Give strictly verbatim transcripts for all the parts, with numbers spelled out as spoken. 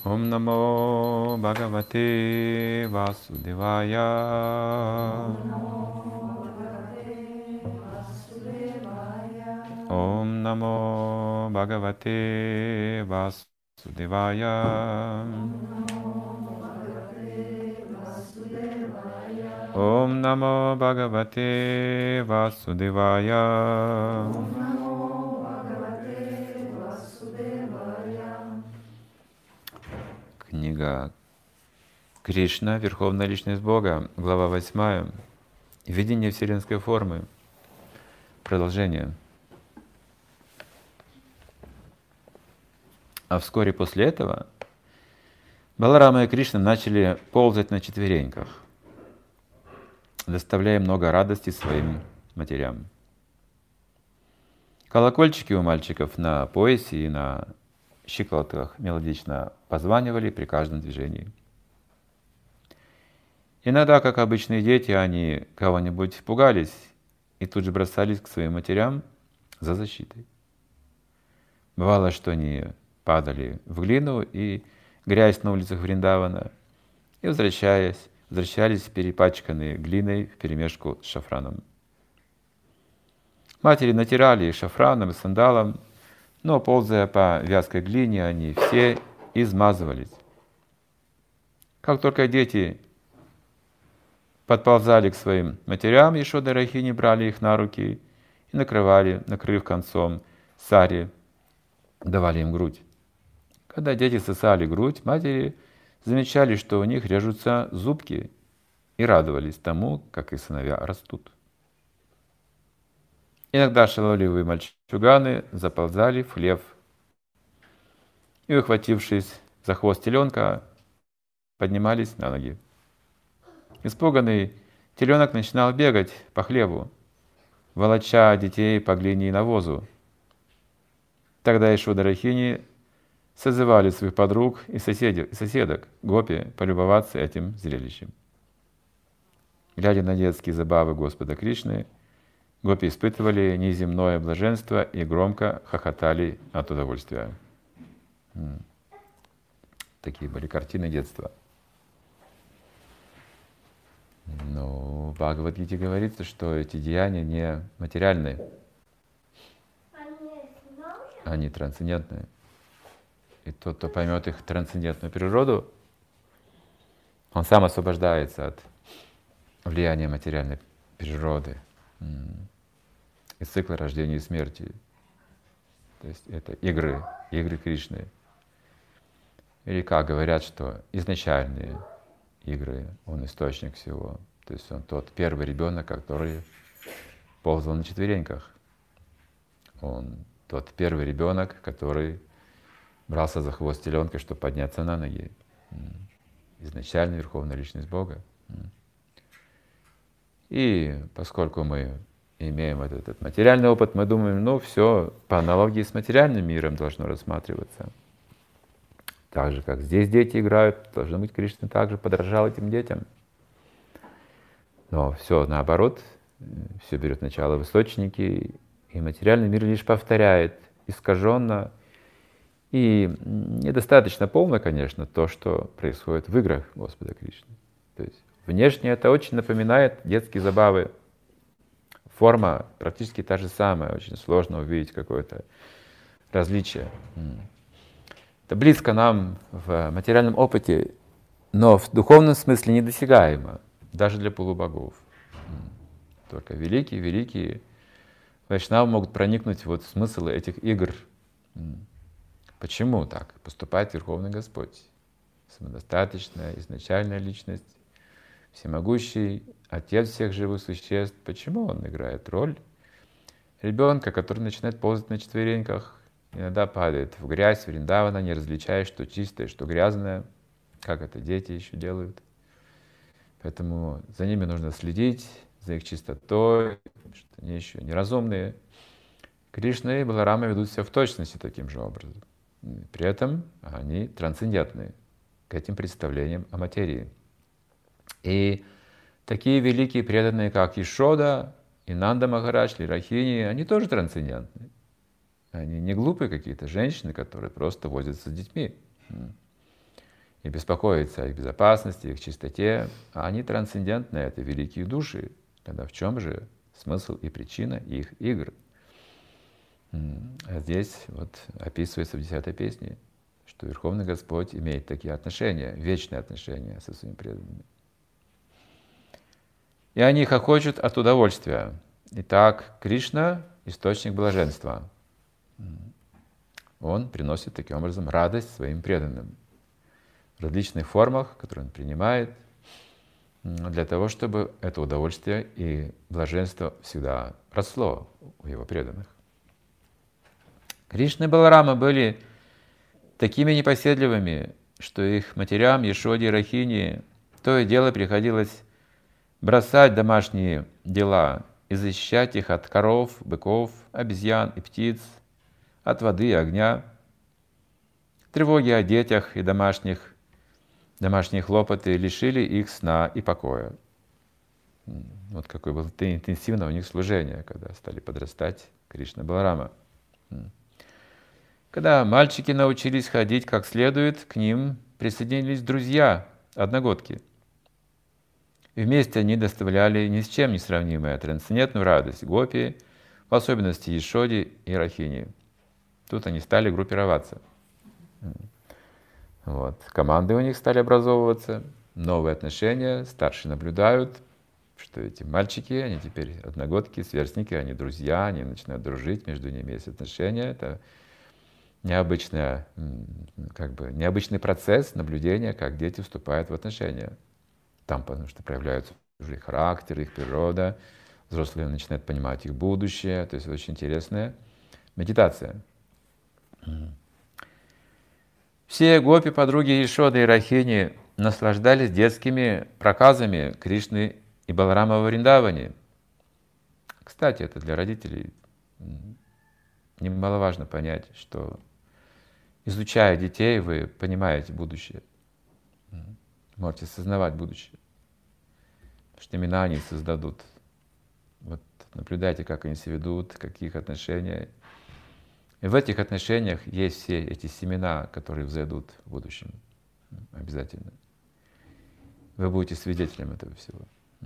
Om Namo Bhagavate Vasudevaya. Om Namo Bhagavate Vasudevaya. Om Namo Bhagavate Vasudevaya. Книга Кришна, Верховная Личность Бога, глава восьмая. Видение вселенской формы. Продолжение. А вскоре после этого Баларама и Кришна начали ползать на четвереньках, доставляя много радости своим матерям. Колокольчики у мальчиков на поясе и на щиколотках мелодично позванивали при каждом движении. Иногда, как обычные дети, они кого-нибудь пугались и тут же бросались к своим матерям за защитой. Бывало, что они падали в глину и грязь на улицах Вриндавана, и, возвращаясь, возвращались перепачканные глиной вперемешку с шафраном. Матери натирали их шафраном и сандалом, но, ползая по вязкой глине, они все измазывались. Как только дети подползали к своим матерям, Ешода и Рахини брали их на руки и накрывали, накрыв концом сари, давали им грудь. Когда дети сосали грудь, матери замечали, что у них режутся зубки, и радовались тому, как их сыновья растут. Иногда шаловливые мальчуганы заползали в хлев и, ухватившись за хвост теленка, поднимались на ноги. Испуганный теленок начинал бегать по хлеву, волоча детей по глине и навозу. Тогда Ешода и Рахини созывали своих подруг и соседей, соседок, гопи, полюбоваться этим зрелищем. Глядя на детские забавы Господа Кришны, гопи испытывали неземное блаженство и громко хохотали от удовольствия. Такие были картины детства. Но в Бхагавад-гите говорится, что эти деяния не материальные, они трансцендентные. И тот, кто поймет их трансцендентную природу, он сам освобождается от влияния материальной природы, из цикла рождения и смерти. То есть это игры, игры Кришны. Или как говорят, что изначальные игры, он источник всего. То есть он тот первый ребенок, который ползал на четвереньках. Он тот первый ребенок, который брался за хвост теленка, чтобы подняться на ноги. Изначальная Верховная Личность Бога. И поскольку мы имеем этот, этот материальный опыт, мы думаем, ну все по аналогии с материальным миром должно рассматриваться. Так же, как здесь дети играют, должно быть, Кришна также подражал этим детям. Но все наоборот, все берет начало в источнике, и материальный мир лишь повторяет искаженно и недостаточно полно, конечно, то, что происходит в играх Господа Кришны. То есть внешне это очень напоминает детские забавы. Форма практически та же самая, очень сложно увидеть какое-то различие. Это близко нам в материальном опыте, но в духовном смысле недосягаемо, даже для полубогов. Только великие-великие вайшнавы могут проникнуть вот в смысл этих игр. Почему так поступает Верховный Господь? Самодостаточная, изначальная личность, всемогущий, Отец всех живых существ. Почему Он играет роль ребенка, который начинает ползать на четвереньках, иногда падает в грязь, Вриндавана, не различая, что чистое, что грязное, как это дети еще делают. Поэтому за ними нужно следить, за их чистотой, что они еще неразумные. Кришна и Баларама ведут себя в точности таким же образом. При этом они трансцендентны к этим представлениям о материи. И такие великие преданные, как Ешода, и Нанда Махарадж, Лирахини, они тоже трансцендентны. Они не глупые какие-то женщины, которые просто возятся с детьми. и беспокоиться о их безопасности, их чистоте. А они трансцендентные, это великие души. Тогда в чем же смысл и причина их игр? А здесь вот описывается в десятой песне, что Верховный Господь имеет такие отношения, вечные отношения со своими преданными. И они хохочут от удовольствия. Итак, Кришна — источник блаженства. Он приносит таким образом радость своим преданным в различных формах, которые он принимает, для того, чтобы это удовольствие и блаженство всегда росло у его преданных. Кришна и Баларама были такими непоседливыми, что их матерям Яшоде и Рахине то и дело приходилось бросать домашние дела и защищать их от коров, быков, обезьян и птиц, от воды и огня. Тревоги о детях и домашних, домашние хлопоты лишили их сна и покоя. Вот какое было интенсивное у них служение, когда стали подрастать Кришна и Баларама. Когда мальчики научились ходить как следует, к ним присоединились друзья, одногодки. И вместе они доставляли ни с чем не сравнимую трансцендентную радость гопи, в особенности Яшоде и Рахине. Тут они стали группироваться. Вот. Команды у них стали образовываться, новые отношения, старшие наблюдают, что эти мальчики, они теперь одногодки, сверстники, они друзья, они начинают дружить, между ними есть отношения. Это необычная, как бы, необычный процесс наблюдения, как дети вступают в отношения. Там, потому что проявляются уже их характер, их природа, взрослые начинают понимать их будущее. То есть очень интересная медитация. Все гопи, подруги Яшоды и Рахини наслаждались детскими проказами Кришны и Баларама в Вриндаване. Кстати, это для родителей немаловажно понять, что, изучая детей, вы понимаете будущее. Можете осознавать будущее. Потому что именно они создадут. Вот наблюдайте, как они себя ведут, какие их отношения. И в этих отношениях есть все эти семена, которые взойдут в будущем. Обязательно. Вы будете свидетелем этого всего.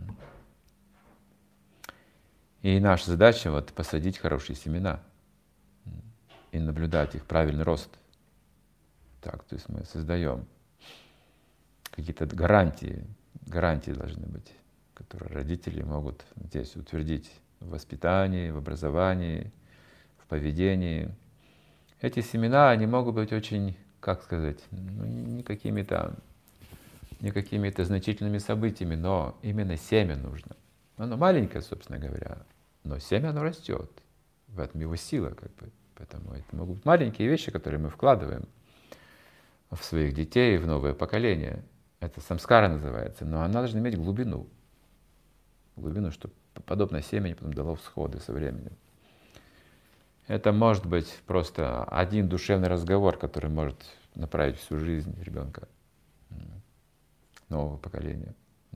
И наша задача вот посадить хорошие семена и наблюдать их правильный рост. Так, то есть мы создаем какие-то гарантии, гарантии должны быть, которые родители могут здесь утвердить в воспитании, в образовании, в поведении. Эти семена, они могут быть очень, как сказать, ну, не какими-то, не какими-то значительными событиями, но именно семя нужно. Оно маленькое, собственно говоря, но семя, оно растет. В этом его сила, как бы. Поэтому это могут быть маленькие вещи, которые мы вкладываем в своих детей, в новое поколение. Это самскара называется, но она должна иметь глубину. Глубину, чтобы подобное семя потом дало всходы со временем. Это может быть просто один душевный разговор, который может направить всю жизнь ребенка, нового поколения.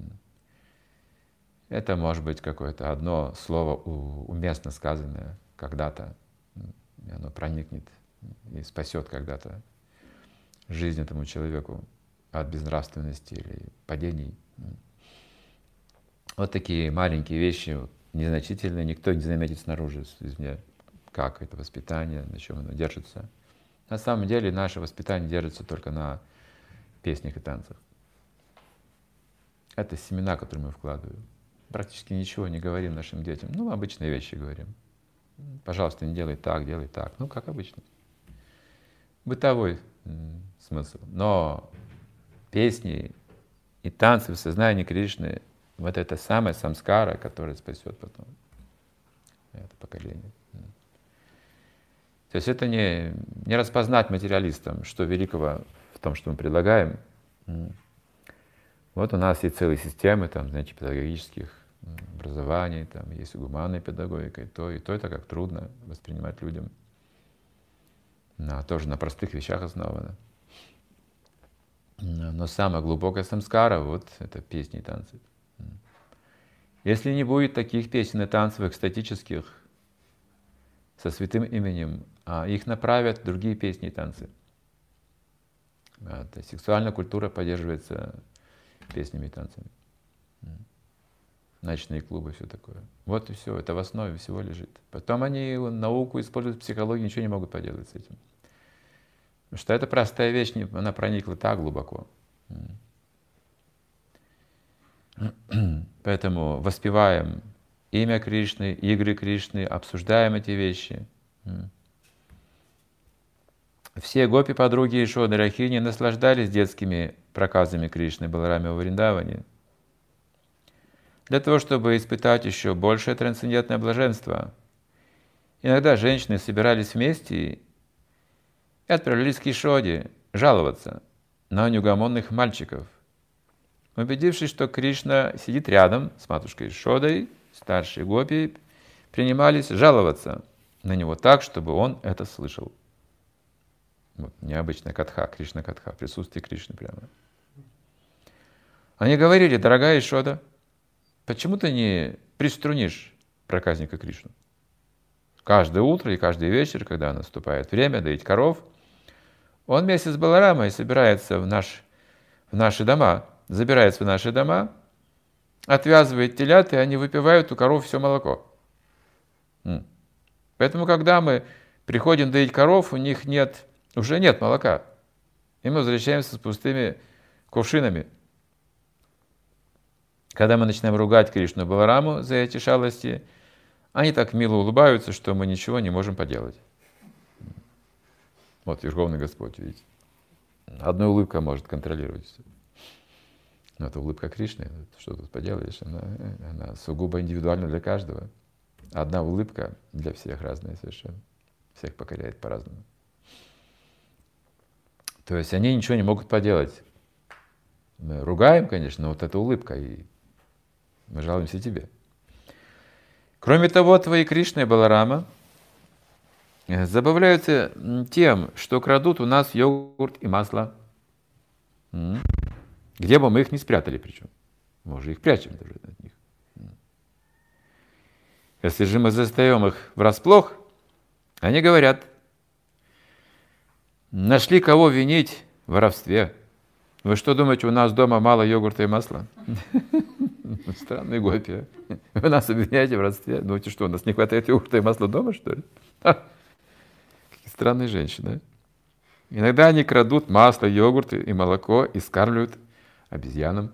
Это может быть какое-то одно слово уместно сказанное когда-то, и оно проникнет и спасет когда-то жизнь этому человеку от безнравственности или падений. Вот такие маленькие вещи, незначительные, никто не заметит снаружи, извне, как это воспитание, на чем оно держится. На самом деле наше воспитание держится только на песнях и танцах. Это семена, которые мы вкладываем. Практически ничего не говорим нашим детям. Ну, обычные вещи говорим. Пожалуйста, не делай так, делай так. Ну, как обычно. Бытовой м, смысл. Но песни и танцы в сознании Кришны — вот это самая самскара, которая спасет потом это поколение. То есть это не, не распознать материалистам, что великого в том, что мы предлагаем. Вот у нас есть целые системы, там, знаете, педагогических образований, там есть и гуманная педагогика, и то, и то это как трудно воспринимать людям. Но тоже на простых вещах основано. Но самая глубокая самскара — вот это песни и танцы. Если не будет таких песен и танцев экстатических со святым именем, а их направят другие песни и танцы. А, то есть сексуальная культура поддерживается песнями и танцами. Ночные клубы, все такое. Вот и все, это в основе всего лежит. Потом они науку используют, психологию, ничего не могут поделать с этим. Потому что это простая вещь, она проникла так глубоко. Поэтому воспеваем имя Кришны, игры Кришны, обсуждаем эти вещи. Все гопи-подруги Ешоды Рахини наслаждались детскими проказами Кришны Балараме во Вриндаване. Для того, чтобы испытать еще большее трансцендентное блаженство, иногда женщины собирались вместе и отправлялись к Ешоде жаловаться на неугомонных мальчиков. Убедившись, что Кришна сидит рядом с матушкой Ешодой, старшие гопи принимались жаловаться на него так, чтобы он это слышал. Вот, необычная катха, Кришна-катха, присутствие Кришны прямо. Они говорили: дорогая Ешода, почему ты не приструнишь проказника Кришну? Каждое утро и каждый вечер, когда наступает время доить коров, он вместе с Баларамой собирается в, наш, в наши дома, забирается в наши дома, отвязывает телят, и они выпивают у коров все молоко. Поэтому, когда мы приходим доить коров, у них нет, уже нет молока. И мы возвращаемся с пустыми кувшинами. Когда мы начинаем ругать Кришну и Балараму за эти шалости, они так мило улыбаются, что мы ничего не можем поделать. Вот Верховный Господь, видите. Одна улыбка может контролировать все. Но это улыбка Кришны, что тут поделаешь, она, она сугубо индивидуальна для каждого. Одна улыбка для всех разная совершенно. Всех покоряет по-разному. То есть они ничего не могут поделать. Мы ругаем, конечно, но вот эта улыбка, и мы жалуемся тебе. Кроме того, твои Кришна и Баларама забавляются тем, что крадут у нас йогурт и масло. Где бы мы их не спрятали причем. Мы уже их прячем даже от них. Если же мы застаем их врасплох, они говорят: нашли кого винить в воровстве. Вы что думаете, у нас дома мало йогурта и масла? Странные гопи. Вы нас обвиняете в воровстве. Думаете, что, у нас не хватает йогурта и масла дома, что ли? Какие странные женщины. Иногда они крадут масло, йогурт и молоко и скармливают обезьянам.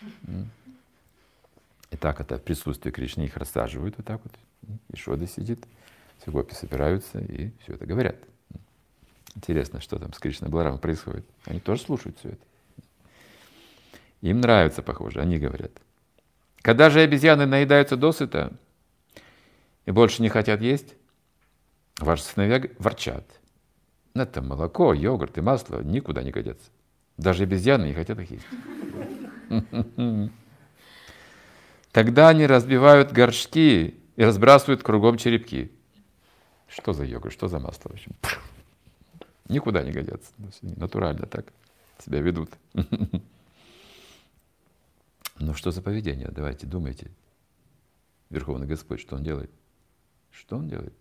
И так это в присутствии Кришны их рассаживают вот так вот. Ешода сидит, все гопи собираются и все это говорят. Интересно, что там с Кришной и Баларамой происходит. Они тоже слушают все это. Им нравится, похоже, они говорят. Когда же обезьяны наедаются досыта и больше не хотят есть, ваши сыновья ворчат. Это молоко, йогурт и масло никуда не годятся. Даже обезьяны не хотят их есть. Тогда они разбивают горшки и разбрасывают кругом черепки. Что за йогурт, что за масло? В общем, никуда не годятся. Натурально так себя ведут. Ну что за поведение? Давайте думайте. Верховный Господь, что Он делает? Что Он делает?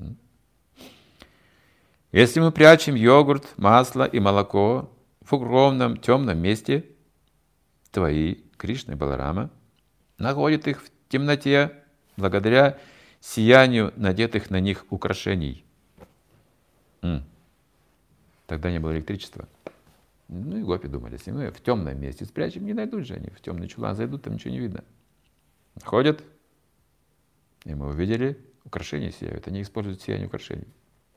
Если мы прячем йогурт, масло и молоко в укромном темном месте, твои, Кришна и Баларама, находят их в темноте благодаря сиянию надетых на них украшений. М. Тогда не было электричества. Ну и гопи думали, если мы в темном месте спрячем, не найдут же они, в темный чулан зайдут, там ничего не видно. Ходят, и мы увидели, украшения сияют, они используют сияние украшений.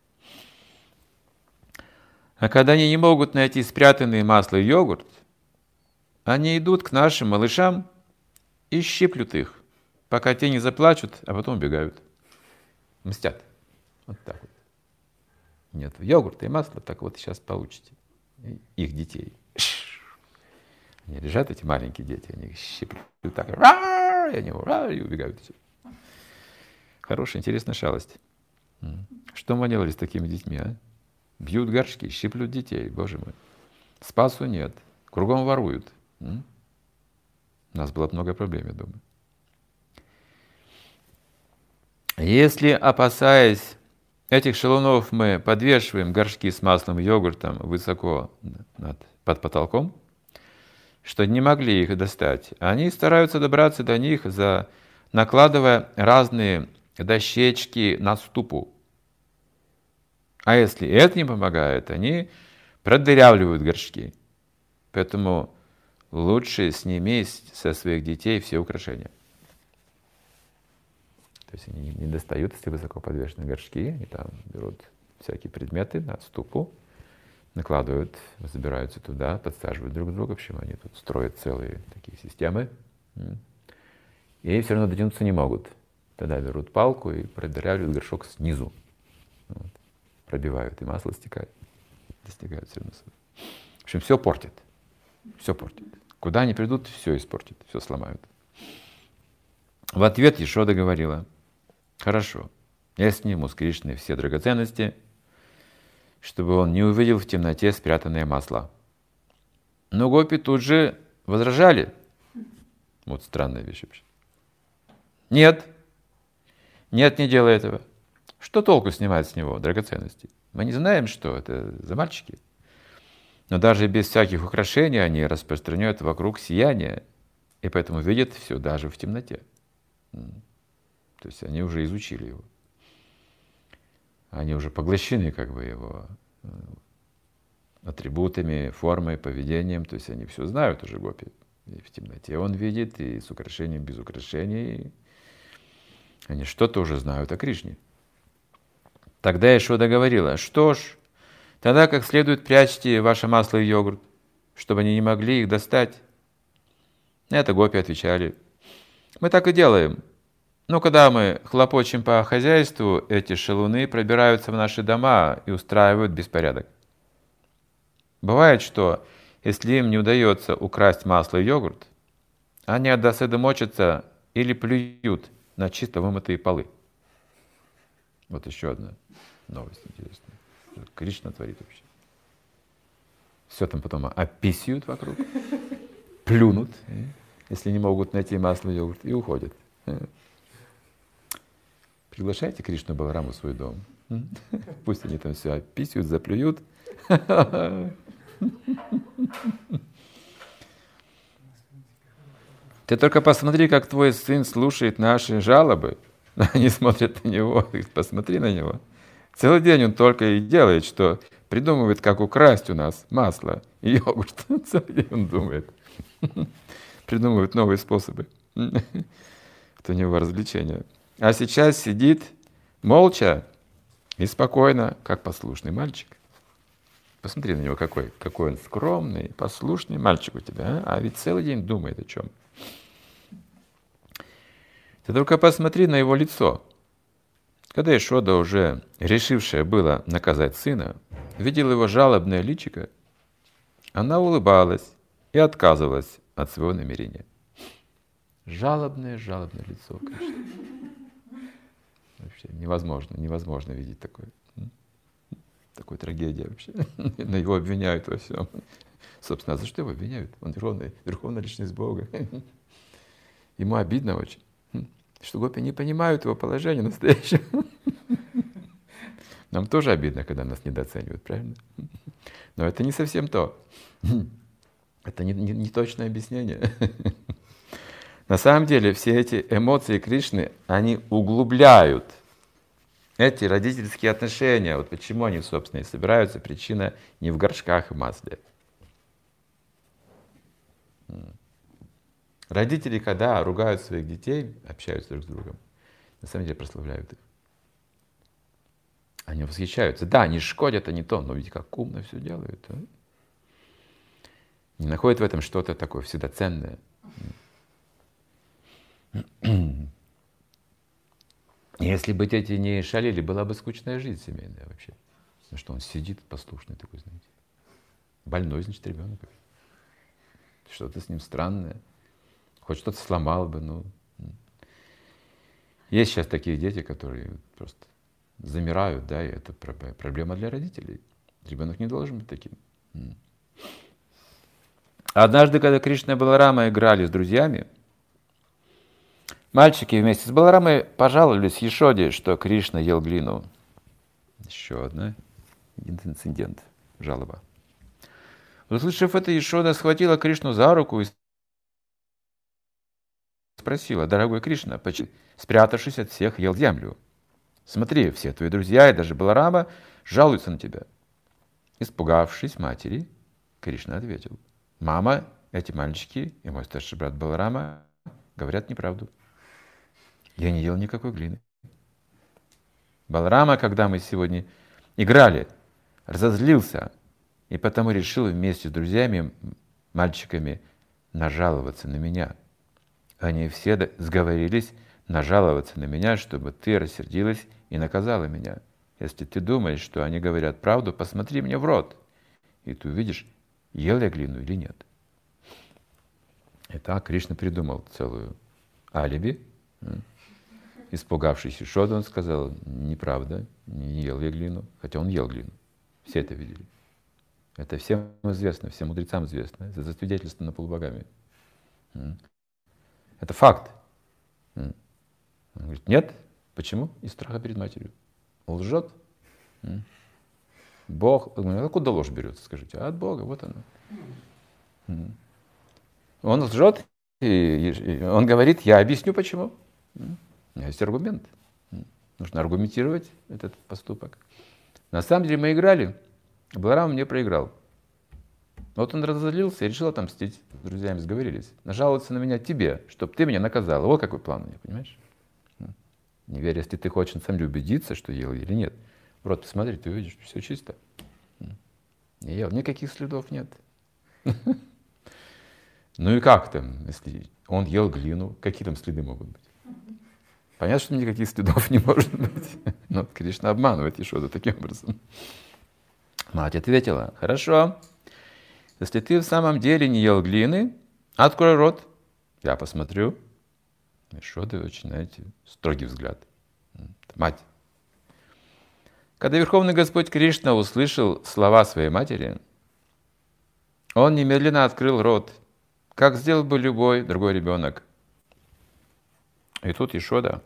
А когда они не могут найти спрятанные масло и йогурт, они идут к нашим малышам и щиплют их, пока те не заплачут, а потом убегают. Мстят. Вот так вот. Нет йогурта и масла, так вот сейчас получите их детей. Они лежат, эти маленькие дети, они их щиплют так, и они и убегают. Хорошая, интересная шалость. Что мы делали с такими детьми, а? Бьют горшки, щиплют детей, боже мой. Спасу нет, кругом воруют. У нас было много проблем, я думаю. Если, опасаясь этих шалунов, мы подвешиваем горшки с маслом и йогуртом высоко над под потолком, что не могли их достать. Они стараются добраться до них, за... накладывая разные дощечки на ступу. А если это не помогает, они продырявливают горшки. Поэтому лучше сними со своих детей все украшения. То есть они не достают эти высоко подвешенные горшки, и там берут всякие предметы на ступу, накладывают, забираются туда, подсаживают друг друга. В общем, они тут строят целые такие системы. И все равно дотянуться не могут. Тогда берут палку и продырявливают горшок снизу. Вот. Пробивают, и масло стекает. Достигают все равно. В общем, все портит. Все портит. Куда они придут, все испортит, все сломают. В ответ Ешода говорила: хорошо, я сниму с Кришны все драгоценности, чтобы он не увидел в темноте спрятанное масло. Но гопи тут же возражали. Вот странная вещь вообще. Нет, нет, не делай этого. Что толку снимать с него драгоценности? Мы не знаем, что это за мальчики. Но даже без всяких украшений они распространяют вокруг сияние, и поэтому видят все даже в темноте. То есть они уже изучили его. Они уже поглощены как бы его атрибутами, формой, поведением. То есть они все знают уже, гопи. И в темноте он видит, и с украшением, без украшений. Они что-то уже знают о Кришне. Тогда Ешода говорила: что ж, тогда как следует прячьте ваше масло и йогурт, чтобы они не могли их достать. На это гопи отвечали: мы так и делаем. Но когда мы хлопочем по хозяйству, эти шалуны пробираются в наши дома и устраивают беспорядок. Бывает, что если им не удается украсть масло и йогурт, они от досады мочатся или плюют на чисто вымытые полы. Вот еще одна новость интересная. Кришна творит вообще. Все там потом описывают вокруг, плюнут, если не могут найти масло и йогурт, и уходят. Приглашайте Кришну Балараму в свой дом. Пусть они там все описывают, заплюют. Ты только посмотри, как твой сын слушает наши жалобы. Они смотрят на него, говорят: посмотри на него. Целый день он только и делает, что придумывает, как украсть у нас масло и йогурт. Целый день он думает. Придумывает новые способы. Это у него развлечение. А сейчас сидит молча и спокойно, как послушный мальчик. Посмотри на него, какой, какой он скромный, послушный мальчик у тебя. А, а ведь целый день думает о чем. Ты только посмотри на его лицо. Когда Ешода, уже решившая было наказать сына, видела его жалобное личико, она улыбалась и отказывалась от своего намерения. Жалобное, жалобное лицо, конечно. Вообще невозможно, невозможно видеть такое. Такой трагедия вообще. На его обвиняют во всем. Собственно, а за что его обвиняют? Он верховная, верховная личность Бога. Ему обидно очень, что гопи не понимают его положения настоящего. Нам тоже обидно, когда нас недооценивают, правильно? Но это не совсем то. Это не, не, не точное объяснение. На самом деле все эти эмоции Кришны, они углубляют эти родительские отношения. Вот почему они, собственно, и собираются. Причина не в горшках и масле. Родители, когда ругают своих детей, общаются друг с другом, на самом деле прославляют их. Они восхищаются. Да, они шкодят, они то, но ведь как умно все делают. А? Не находят в этом что-то такое всегда ценное. Если бы дети не шалили, была бы скучная жизнь семейная вообще. Потому что он сидит послушный такой, знаете. Больной, значит, ребенок. Что-то с ним странное. Хоть что-то сломал бы, ну. Есть сейчас такие дети, которые просто замирают, да, и это проблема для родителей. Ребенок не должен быть таким. Однажды, когда Кришна и Баларама играли с друзьями, мальчики вместе с Баларамой пожаловались Ешоде, что Кришна ел глину. Еще одна инцидент, жалоба. Услышав это, Ешода схватила Кришну за руку и спросила: «Дорогой Кришна, почему, спрятавшись от всех, ел землю? Смотри, все твои друзья и даже Баларама жалуются на тебя». Испугавшись матери, Кришна ответил: «Мама, эти мальчики и мой старший брат Баларама говорят неправду. Я не ел никакой глины. Баларама, когда мы сегодня играли, разозлился и потому решил вместе с друзьями, мальчиками, нажаловаться на меня. Они все сговорились нажаловаться на меня, чтобы ты рассердилась и наказала меня. Если ты думаешь, что они говорят правду, посмотри мне в рот, и ты увидишь, ел я глину или нет». Итак, Кришна придумал целую алиби. Испугавшись Ешоды, он сказал: «Неправда, не ел я глину», хотя он ел глину. Все это видели. Это всем известно, всем мудрецам известно. Это засвидетельствовано полубогами. Это факт. Он говорит: «Нет». Почему? Из страха перед матерью. Лжет. Бог. Откуда ложь берется, скажите? А от Бога, вот она. Он лжет, и он говорит: «Я объясню, почему». У меня есть аргумент. Нужно аргументировать этот поступок. На самом деле мы играли, Баларам мне проиграл. Вот он разозлился и решил отомстить. С друзьями сговорились. Нажаловаться на меня тебе, чтобы ты меня наказал. Вот какой план у меня, понимаешь? Не верь, если ты хочешь на самом деле убедиться, что ел или нет. В рот посмотри, ты увидишь, что все чисто. Не ел, никаких следов нет. Ну и как там, если он ел глину, какие там следы могут быть? Понятно, что никаких следов не может быть. Но Кришна обманывает Ешоду таким образом. Мать ответила: «Хорошо, если ты в самом деле не ел глины, открой рот, я посмотрю». Ешода очень, знаете, строгий взгляд. Мать. Когда Верховный Господь Кришна услышал слова своей матери, он немедленно открыл рот, как сделал бы любой другой ребенок. И тут Ешода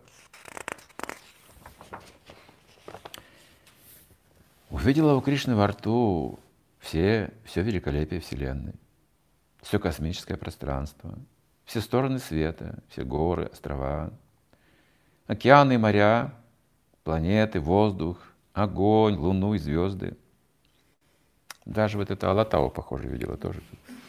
увидела у Кришны во рту все, все великолепие Вселенной, все космическое пространство, все стороны света, все горы, острова, океаны, моря, планеты, воздух, огонь, луну и звезды. Даже вот это Алатау, похоже, видела тоже.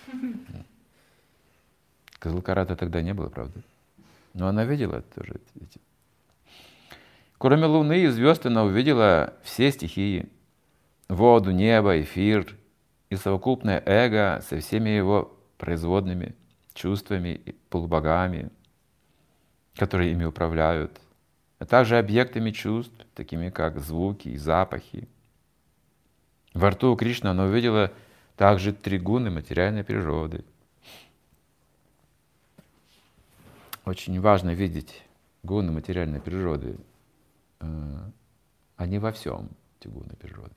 Кызылкарата тогда не было, правда? Но она видела тоже эти. Кроме луны и звезд, она увидела все стихии: воду, небо, эфир и совокупное эго со всеми его производными чувствами и полубогами, которые ими управляют, а также объектами чувств, такими как звуки и запахи. Во рту у Кришны она увидела также три гуны материальной природы. Очень важно видеть гуны материальной природы. Они во всем, эти гуны природы.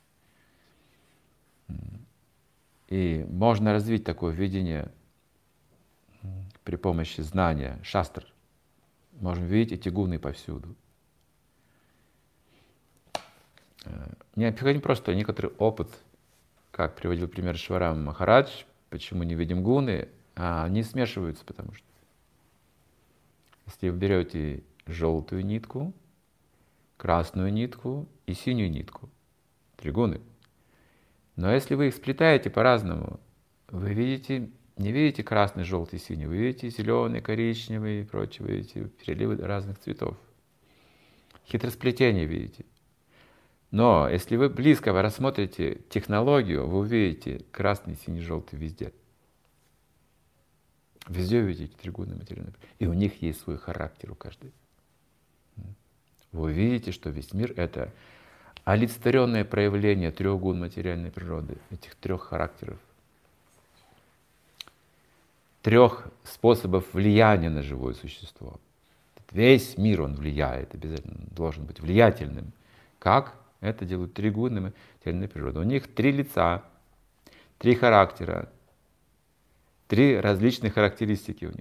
И можно развить такое видение при помощи знания шастр. Можем видеть эти гуны повсюду. Необходим просто некоторый опыт, как приводил пример Шварам Махарадж, почему не видим гуны, а они смешиваются, потому что если вы берете желтую нитку, красную нитку и синюю нитку, три гуны, но если вы их сплетаете по-разному, вы видите, не видите красный, желтый, синий, вы видите зеленый, коричневый и прочее, вы видите переливы разных цветов. Хитросплетение видите. Но если вы близко вы рассмотрите технологию, вы увидите красный, синий, желтый везде. Везде увидите тригунные материальные. И у них есть свой характер у каждой. Вы увидите, что весь мир — это олицетворенное проявление трех гун материальной природы, этих трех характеров, трех способов влияния на живое существо. Весь мир, он влияет, обязательно должен быть влиятельным. Как? Это делают три гуны материальной природы. У них три лица, три характера, три различных характеристики у них.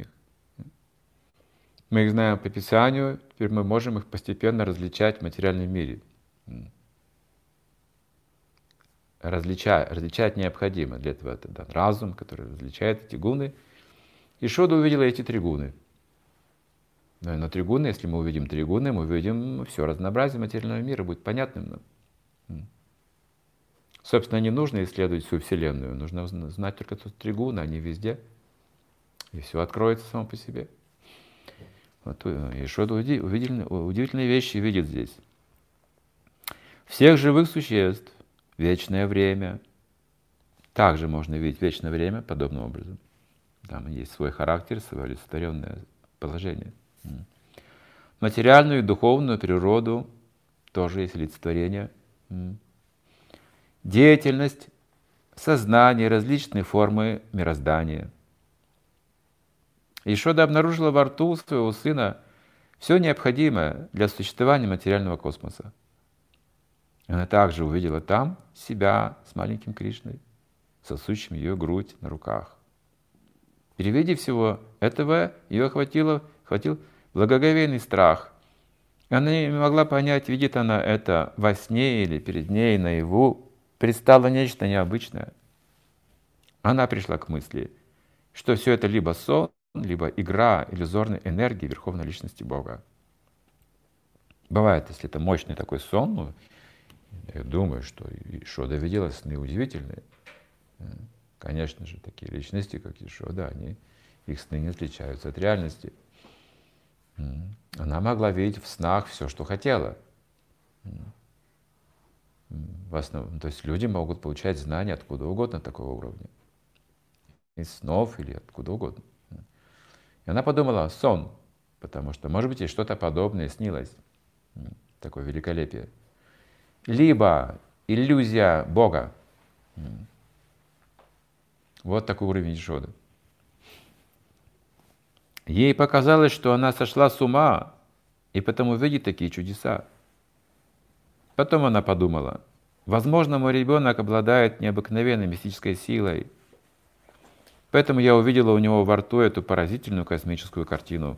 Мы их знаем по Писанию, теперь мы можем их постепенно различать в материальном мире. различать, различать необходимо. Для этого это дан разум, который различает эти гуны. Ишода увидела эти три гуны. Но три гуны, если мы увидим три гуны, мы увидим все разнообразие материального мира, будет понятным нам. Собственно, не нужно исследовать всю Вселенную, нужно знать только тут три гуна, они везде, и все откроется само по себе. Вот Ишода удивительные, удивительные вещи видит здесь. Всех живых существ, вечное время. Также можно видеть вечное время подобным образом. Там есть свой характер, свое олицетворенное положение. Материальную и духовную природу тоже есть олицетворение. Деятельность, сознание, различные формы мироздания. Ишода обнаружила во рту своего сына все необходимое для существования материального космоса. Она также увидела там себя с маленьким Кришной, сосущим ее грудь на руках. При виде всего этого ее охватило, охватил благоговейный страх. Она не могла понять, видит она это во сне или перед ней наяву. Предстало нечто необычное. Она пришла к мысли, что все это либо сон, либо игра иллюзорной энергии Верховной Личности Бога. Бывает, если это мощный такой сон, ну, я думаю, что Ишода видела сны удивительные. Конечно же, такие личности, как Ишода, они, их сны не отличаются от реальности. Она могла видеть в снах все, что хотела. В основном, то есть люди могут получать знания откуда угодно такого уровня. Из снов или откуда угодно. И она подумала, сон, потому что, может быть, ей что-то подобное снилось. Такое великолепие. Либо иллюзия Бога. Вот такой уровень Ишоды. Ей показалось, что она сошла с ума, и потому видит такие чудеса. Потом она подумала, возможно, мой ребенок обладает необыкновенной мистической силой, поэтому я увидела у него во рту эту поразительную космическую картину.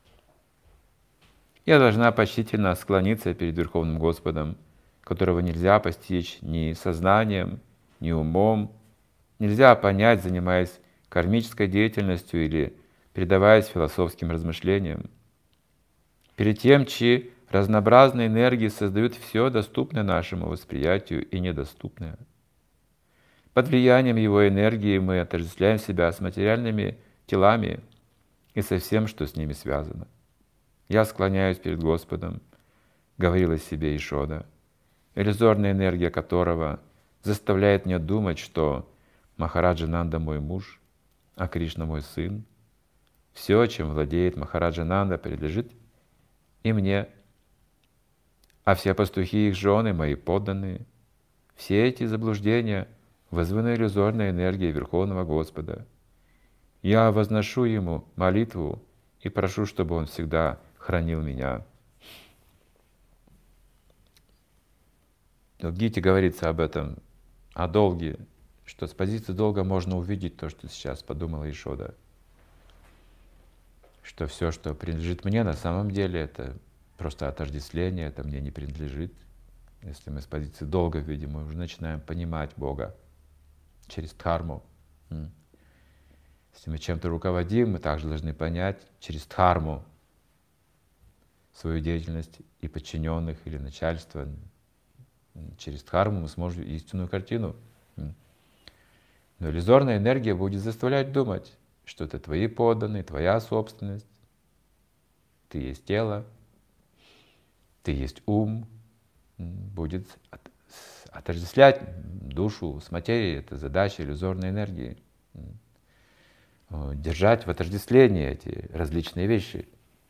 Я должна почтительно склониться перед Верховным Господом, которого нельзя постичь ни сознанием, ни умом, нельзя понять, занимаясь кармической деятельностью или предаваясь философским размышлениям. Перед тем, чьи разнообразные энергии создают все доступное нашему восприятию и недоступное. Под влиянием его энергии мы отождествляем себя с материальными телами и со всем, что с ними связано. «Я склоняюсь перед Господом», — говорила себе Ишода, иллюзорная энергия которого заставляет меня думать, что Махараджа Нанда мой муж, а Кришна мой сын. Все, чем владеет Махараджа Нанда, принадлежит и мне, а все пастухи и их жены мои подданные. Все эти заблуждения вызваны иллюзорной энергией Верховного Господа. Я возношу Ему молитву и прошу, чтобы Он всегда хранил меня. В Гите говорится об этом, о долге, что с позиции долга можно увидеть то, что сейчас подумала Ишода. Что все, что принадлежит мне, на самом деле это просто отождествление, это мне не принадлежит. Если мы с позиции долга видим, мы уже начинаем понимать Бога через дхарму. Если мы чем-то руководим, мы также должны понять через дхарму свою деятельность и подчиненных или начальство. Через дхарму мы сможем истинную картину. Но иллюзорная энергия будет заставлять думать, что это твои подданные, твоя собственность. Ты есть тело, ты есть ум. Будет отождествлять душу с материей. Это задача иллюзорной энергии. Держать в отождествлении эти различные вещи.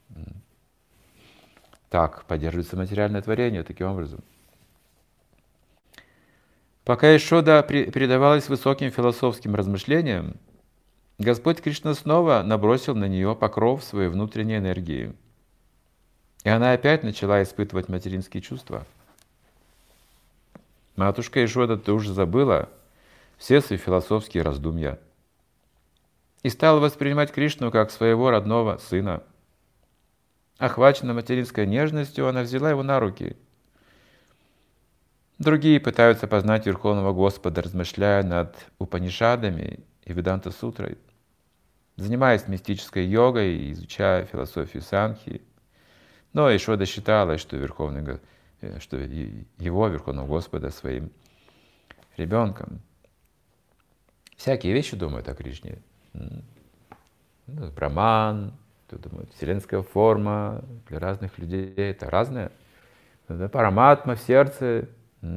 Так поддерживается материальное творение таким образом. Пока Ишода предавалась высоким философским размышлениям, Господь Кришна снова набросил на нее покров своей внутренней энергии. И она опять начала испытывать материнские чувства. Матушка Ишода, ты уже забыла все свои философские раздумья и стала воспринимать Кришну как своего родного сына. Охваченная материнской нежностью, она взяла его на руки. Другие пытаются познать Верховного Господа, размышляя над Упанишадами и Веданта-сутрой, занимаясь мистической йогой и изучая философию Санхи. Но Ишода считалось, что, Верховный, что его, Верховного Господа, своим ребенком. Всякие вещи думают о Кришне. Ну, Браман, кто думает, вселенская форма для разных людей, это разное. Параматма в сердце.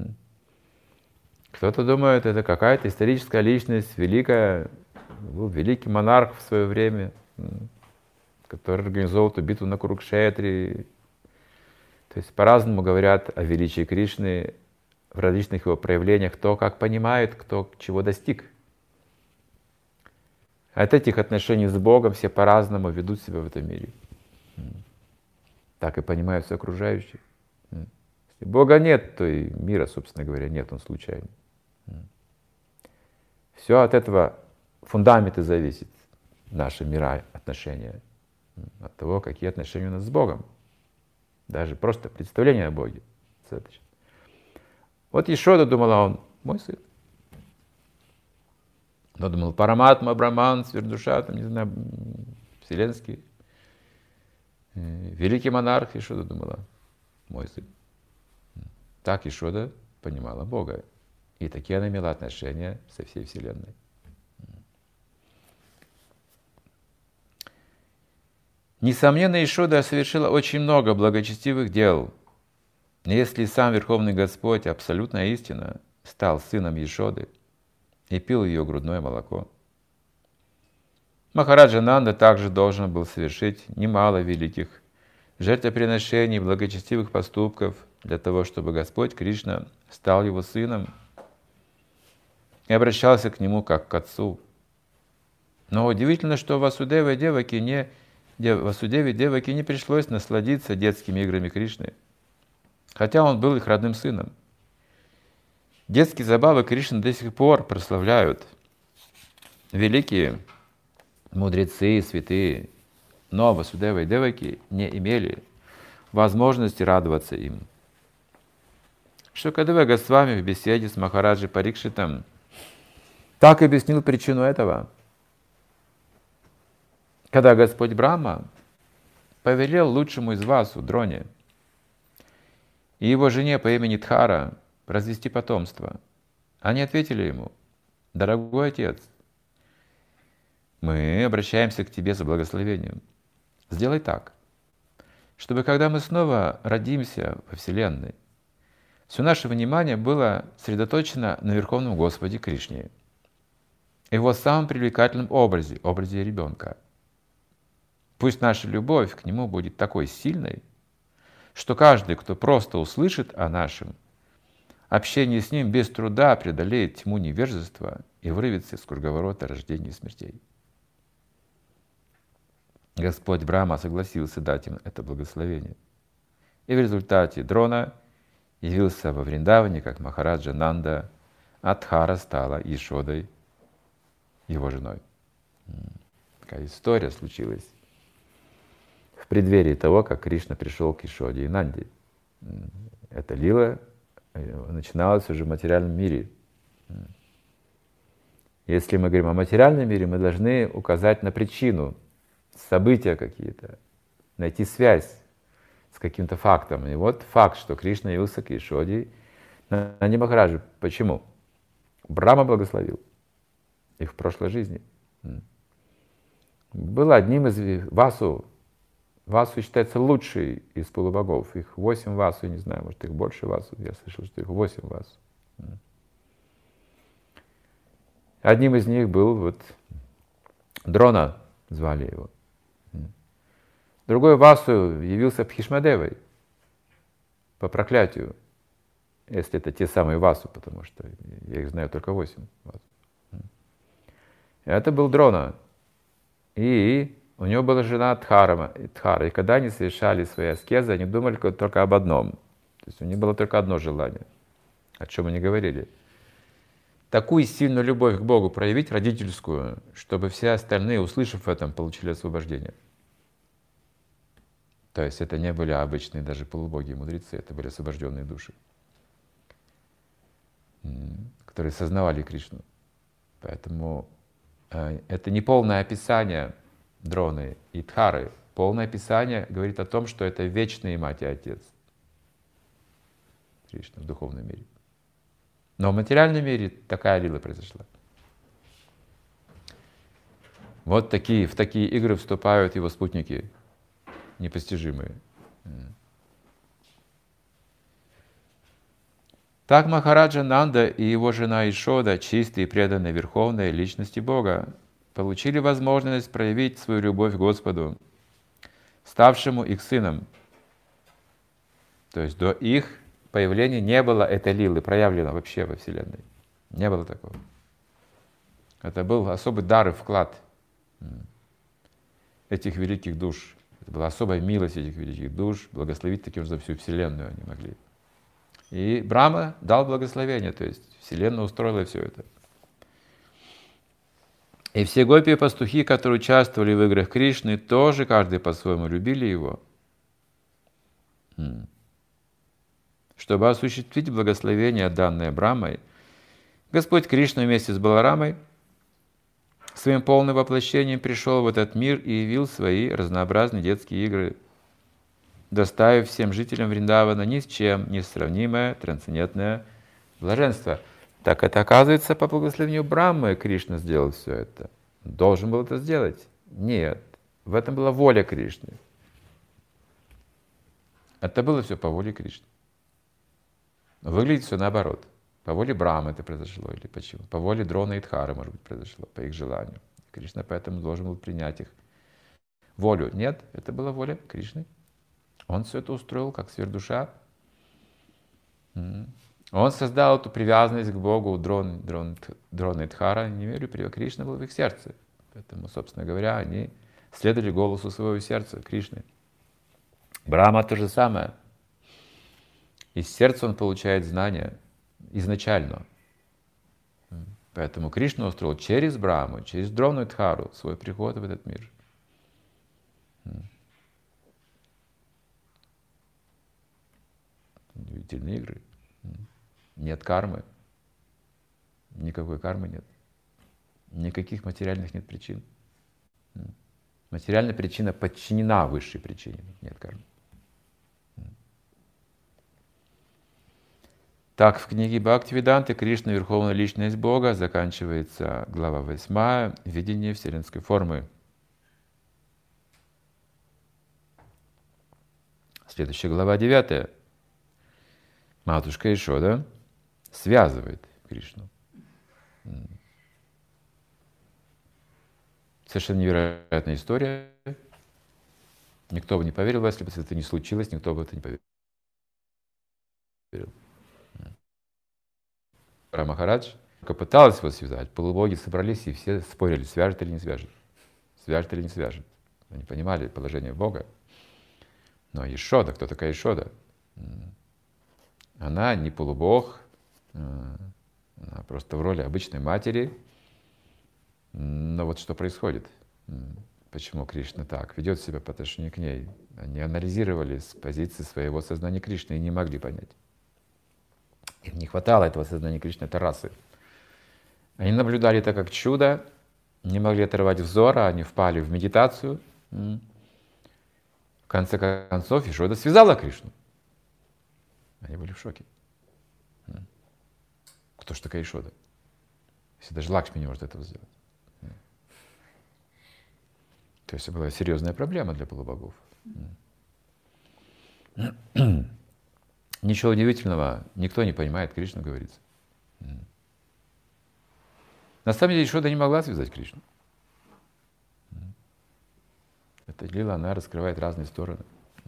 Кто-то думает, это какая-то историческая личность, великая, был великий монарх в свое время, который организовал эту битву на Курукшетре. То есть по-разному говорят о величии Кришны в различных его проявлениях, кто как понимает, кто чего достиг. От этих отношений с Богом все по-разному ведут себя в этом мире. Так и понимают все окружающие. Если Бога нет, то и мира, собственно говоря, нет, он случайный. Все от этого фундамента зависит, наши мира, отношения, от того, какие отношения у нас с Богом. Даже просто представление о Боге достаточно. Вот Ешода думала, он мой сын. Но думал, Параматма, Браман, Сверхдуша, там, не знаю, вселенский, великий монарх, Ешода думала, мой сын. Так Ешода понимала Бога. И такие она имела отношения со всей Вселенной. Несомненно, Ешода совершила очень много благочестивых дел. Если сам Верховный Господь, абсолютная истина, стал сыном Ешоды и пил ее грудное молоко, Махараджа Нанда также должен был совершить немало великих жертвоприношений, благочестивых поступков для того, чтобы Господь Кришна стал его сыном и обращался к нему как к отцу. Но удивительно, что Васудеве Деваки не, Васудеве Деваки не пришлось насладиться детскими играми Кришны, хотя он был их родным сыном. Детские забавы Кришны до сих пор прославляют великие мудрецы и святые, но Васудева и Деваки не имели возможности радоваться им. Шукадева Госвами в беседе с Махараджи Парикшитом так объяснил причину этого. Когда Господь Брахма повелел лучшему из Васу, Дроне, и его жене по имени Дхара развести потомство, они ответили ему: «Дорогой отец, мы обращаемся к тебе за благословением. Сделай так, чтобы когда мы снова родимся во Вселенной, все наше внимание было сосредоточено на Верховном Господе Кришне, его самом привлекательном образе, образе ребенка. Пусть наша любовь к нему будет такой сильной, что каждый, кто просто услышит о нашем общении с ним, без труда преодолеет тьму невежества и вырвется из круговорота рождения и смертей». Господь Брахма согласился дать им это благословение. И в результате Дрона явился во Вриндаване как Махараджа Нанда, а Дхара стала Ешодой, его женой. Такая история случилась в преддверии того, как Кришна пришел к Ешоде и Нанде. Эта лила начиналась уже в материальном мире. Если мы говорим о материальном мире, мы должны указать на причину, события какие-то, найти связь с каким-то фактом. И вот факт, что Кришна явился к Ешоде, Нанди Махараджу. Почему? Брахма благословил их в прошлой жизни. Был одним из Васу. Васу считается лучший из полубогов. Их восемь Васу, я не знаю, может их больше Васу. Я слышал, что их восемь Васу. Одним из них был вот Дрона, звали его. Другой Васу явился Бхишмадевой по проклятию, если это те самые Васу, потому что я их знаю только восемь Васу. Это был Дрона. И у него была жена Дхара, Дхара. И когда они совершали свои аскезы, они думали только об одном. То есть у них было только одно желание, о чем они говорили. Такую сильную любовь к Богу проявить, родительскую, чтобы все остальные, услышав это, получили освобождение. То есть это не были обычные даже полубоги и мудрецы, это были освобожденные души. которые сознавали Кришну. Поэтому э, это не полное описание Дроны и Дхары. Полное описание говорит о том, что это вечные мать и отец Кришна в духовном мире. Но в материальном мире такая лила произошла. Вот такие, в такие игры вступают его спутники непостижимые. Так Махараджа Нанда и его жена Ишода, чистые и преданные верховной личности Бога, получили возможность проявить свою любовь к Господу, ставшему их сыном. То есть до их появления не было этой лилы проявлено вообще во Вселенной. Не было такого. Это был особый дар и вклад этих великих душ. Это была особая милость этих великих душ, благословить таким же за всю Вселенную они могли. И Брахма дал благословение, то есть Вселенная устроила все это. И все гопи и пастухи, которые участвовали в играх Кришны, тоже каждый по-своему любили его. Чтобы осуществить благословение, данное Брахмой, Господь Кришна вместе с Баларамой своим полным воплощением пришел в этот мир и явил свои разнообразные детские игры, доставив всем жителям Вриндавана ни с чем не сравнимое трансцендентное блаженство. Так это, оказывается, по благословению Брахмы Кришна сделал все это. Должен был это сделать? Нет. В этом была воля Кришны. Это было все по воле Кришны. Выглядит все наоборот. По воле Брахмы это произошло, или почему? По воле Дрона и Дхары, может быть, произошло, по их желанию. Кришна поэтому должен был принять их волю. Нет, это была воля Кришны. Он все это устроил как сверхдуша. Он создал эту привязанность к Богу, Дрон, Дрон, Дрон и Дхара, не верю, Кришна был в их сердце. Поэтому, собственно говоря, они следовали голосу своего сердца, Кришны. Брахма то же самое. Из сердца он получает знания изначально. Поэтому Кришна устроил через Брахму, через Дрону и Дхару свой приход в этот мир. Удивительные игры. Нет кармы. Никакой кармы нет. Никаких материальных нет причин. Материальная причина подчинена высшей причине. Нет кармы. Так, в книге Бхактивиданты Кришна, Верховная Личность Бога, заканчивается глава восьмая, видение вселенской формы. Следующая глава девятая. Матушка Ишода связывает Кришну. Совершенно невероятная история. Никто бы не поверил, если бы это не случилось, никто бы это не поверил. Махарадж попыталась его связать, полубоги собрались и все спорили, свяжет или не свяжет. Свяжет или не свяжет. Они понимали положение Бога. Но Ишода, кто такая Ишода? Она не полубог, она просто в роли обычной матери. Но вот что происходит? Почему Кришна так ведет себя по отношению к ней? Они анализировали с позиции своего сознания Кришны и не могли понять. Им не хватало этого сознания Кришны, это расы. Они наблюдали это как чудо, не могли оторвать взора, они впали в медитацию. В конце концов, Ишода связала Кришну. Они были в шоке. Кто ж такая Ишода? Если даже Лакшми не может этого сделать. То есть это была серьезная проблема для полубогов. Ничего удивительного, никто не понимает, Кришна говорится. На самом деле Ишода не могла связать Кришну. Эта лила, она раскрывает разные стороны.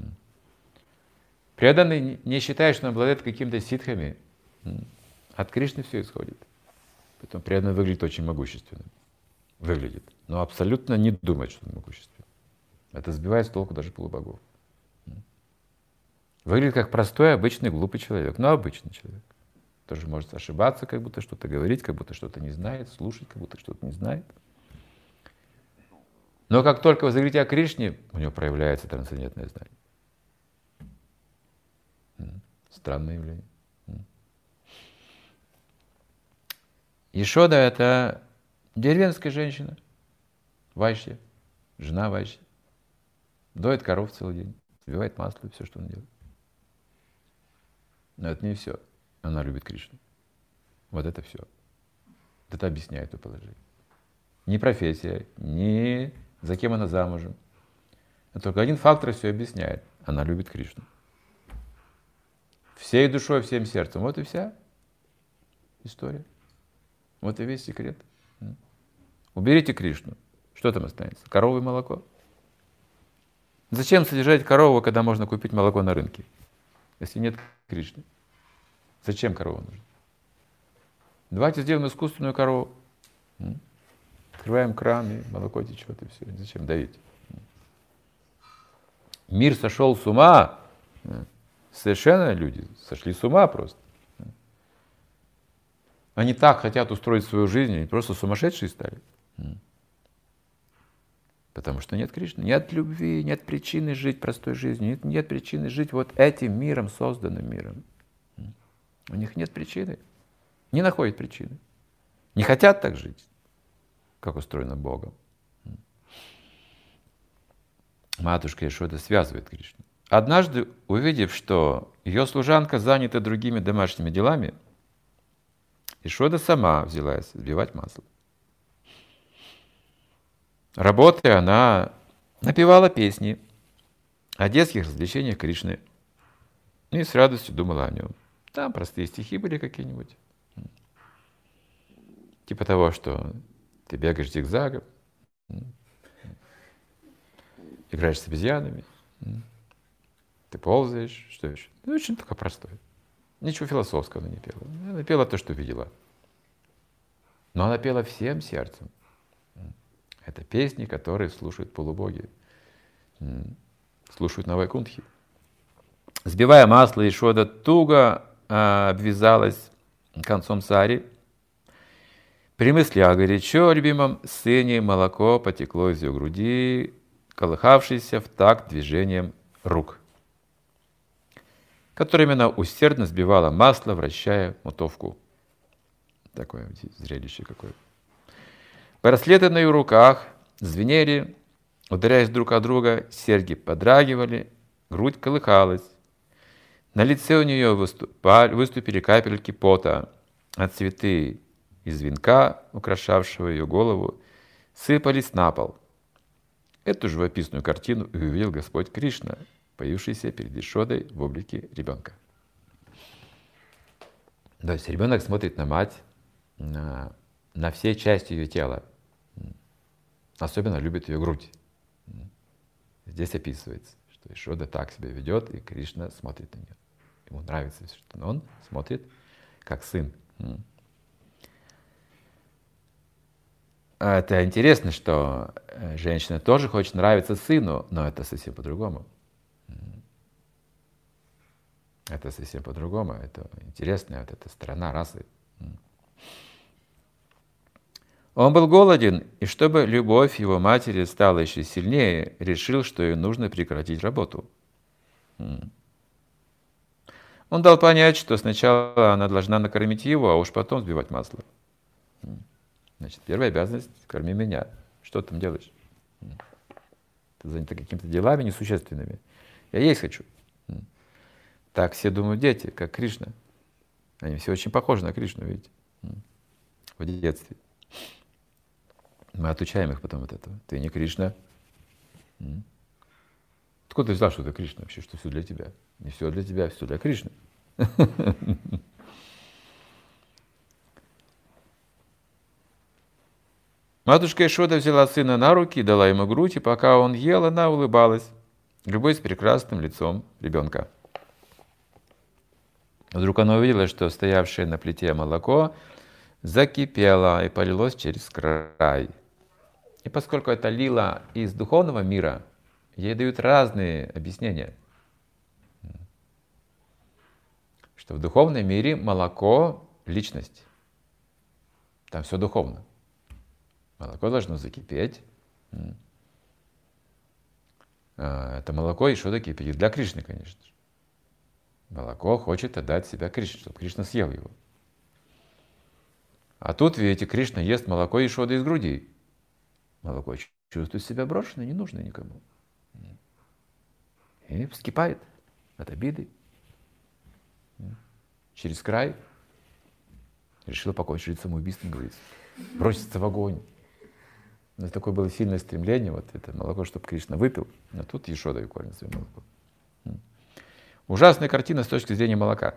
Преданный не считает, что он обладает какими-то ситхами. От Кришны все исходит. Поэтому преданный выглядит очень могущественным. Выглядит. Но абсолютно не думает, что он могущественный. Это сбивает с толку даже полубогов. Выглядит как простой, обычный, глупый человек. Но обычный человек. Тоже может ошибаться, как будто что-то говорить, как будто что-то не знает, слушать, как будто что-то не знает. Но как только вы заговорите о Кришне, у него проявляется трансцендентное знание. Странное явление. Ешода — это деревенская женщина, Вайшья, жена Вайшья. Доит коров целый день, взбивает масло и все, что он делает. Но это не все. Она любит Кришну. Вот это все. Вот это объясняет это положение. Ни профессия, ни за кем она замужем. Это только один фактор все объясняет. Она любит Кришну. Всей душой, всем сердцем. Вот и вся история. Вот и весь секрет. Уберите Кришну. Что там останется? Корову и молоко. Зачем содержать корову, когда можно купить молоко на рынке, если нет Кришны? Зачем корова нужна? Давайте сделаем искусственную корову. Открываем кран, и молоко течет, и все. Зачем давить? Мир сошел с ума. Совершенно люди сошли с ума просто. Они так хотят устроить свою жизнь, они просто сумасшедшие стали. Потому что нет Кришны, нет любви, нет причины жить простой жизнью, нет, нет причины жить вот этим миром, созданным миром. У них нет причины, не находят причины. Не хотят так жить, как устроено Богом. Матушка Ешода связывает Кришну. Однажды, увидев, что ее служанка занята другими домашними делами, Ешода сама взялась взбивать масло. Работая, она напевала песни о детских развлечениях Кришны и с радостью думала о нем. Там простые стихи были какие-нибудь. Типа того, что ты бегаешь зигзагом, играешь с обезьянами, ты ползаешь, что еще? Ну, очень такое простое. Ничего философского она не пела. Она пела то, что видела. Но она пела всем сердцем. Это песни, которые слушают полубоги, слушают на Вайкунтхе. Сбивая масло, Ешода туго а, обвязалась концом сари. При мысли о горячо любимом сыне молоко потекло из ее груди, колыхавшееся в такт движением рук, которыми она усердно сбивала масло, вращая мотовку. Такое зрелище какое. Браслеты на ее руках звенели, ударяясь друг от друга, серьги подрагивали, грудь колыхалась. На лице у нее выступали, выступили капельки пота, а цветы из венка, украшавшего ее голову, сыпались на пол. Эту живописную картину и увидел Господь Кришна, появившийся перед Ешодой в облике ребенка. То есть ребенок смотрит на мать, на, на все части ее тела. Особенно любит ее грудь. Здесь описывается, что Ешода так себя ведет, и Кришна смотрит на нее. Ему нравится, что он смотрит как сын. Это интересно, что женщина тоже хочет нравиться сыну, но это совсем по-другому. Это совсем по-другому. Это интересная вот эта сторона расы. Он был голоден, и чтобы любовь его матери стала еще сильнее, решил, что ей нужно прекратить работу. Он дал понять, что сначала она должна накормить его, а уж потом сбивать масло. Значит, первая обязанность — корми меня. Что ты там делаешь? Ты занята какими-то делами несущественными. Я есть хочу. Так все думают дети, как Кришна. Они все очень похожи на Кришну, видите, в детстве. Мы отучаем их потом от этого. Ты не Кришна. Откуда ты взял, что ты Кришна вообще, что все для тебя? Не все для тебя, все для Кришны. Матушка Ешода взяла сына на руки и дала ему грудь, и пока он ел, она улыбалась, любуясь прекрасным лицом ребенка. Вдруг она увидела, что стоявшее на плите молоко закипело и полилось через край. И поскольку это лила из духовного мира, ей дают разные объяснения. Что в духовном мире молоко — личность. Там все духовно. Молоко должно закипеть. Это молоко Ешода кипятит для Кришны, конечно же. Молоко хочет отдать себя Кришне, чтобы Кришна съел его. А тут, видите, Кришна ест молоко Ешоды из груди. Молоко чувствует себя брошенной, не нужно никому. И вскипает от обиды. Через край решила покончить самоубийством, говорится. Броситься в огонь. Но такое было сильное стремление, вот это молоко, чтобы Кришна выпил, а тут Ешода кормит свое молоко. Ужасная картина с точки зрения молока.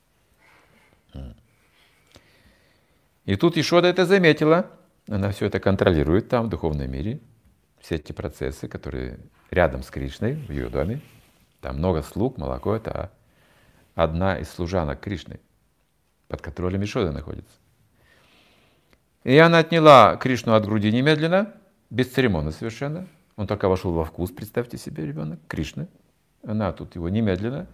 И тут Ешода это заметила, она все это контролирует там, в духовном мире, все эти процессы, которые рядом с Кришной, в ее доме. Там много слуг, молоко — это одна из служанок Кришны, под контролем Ешоды находится. И она отняла Кришну от груди немедленно, бесцеремонно совершенно. Он только вошел во вкус, представьте себе, ребенок, Кришны. Она тут его немедленно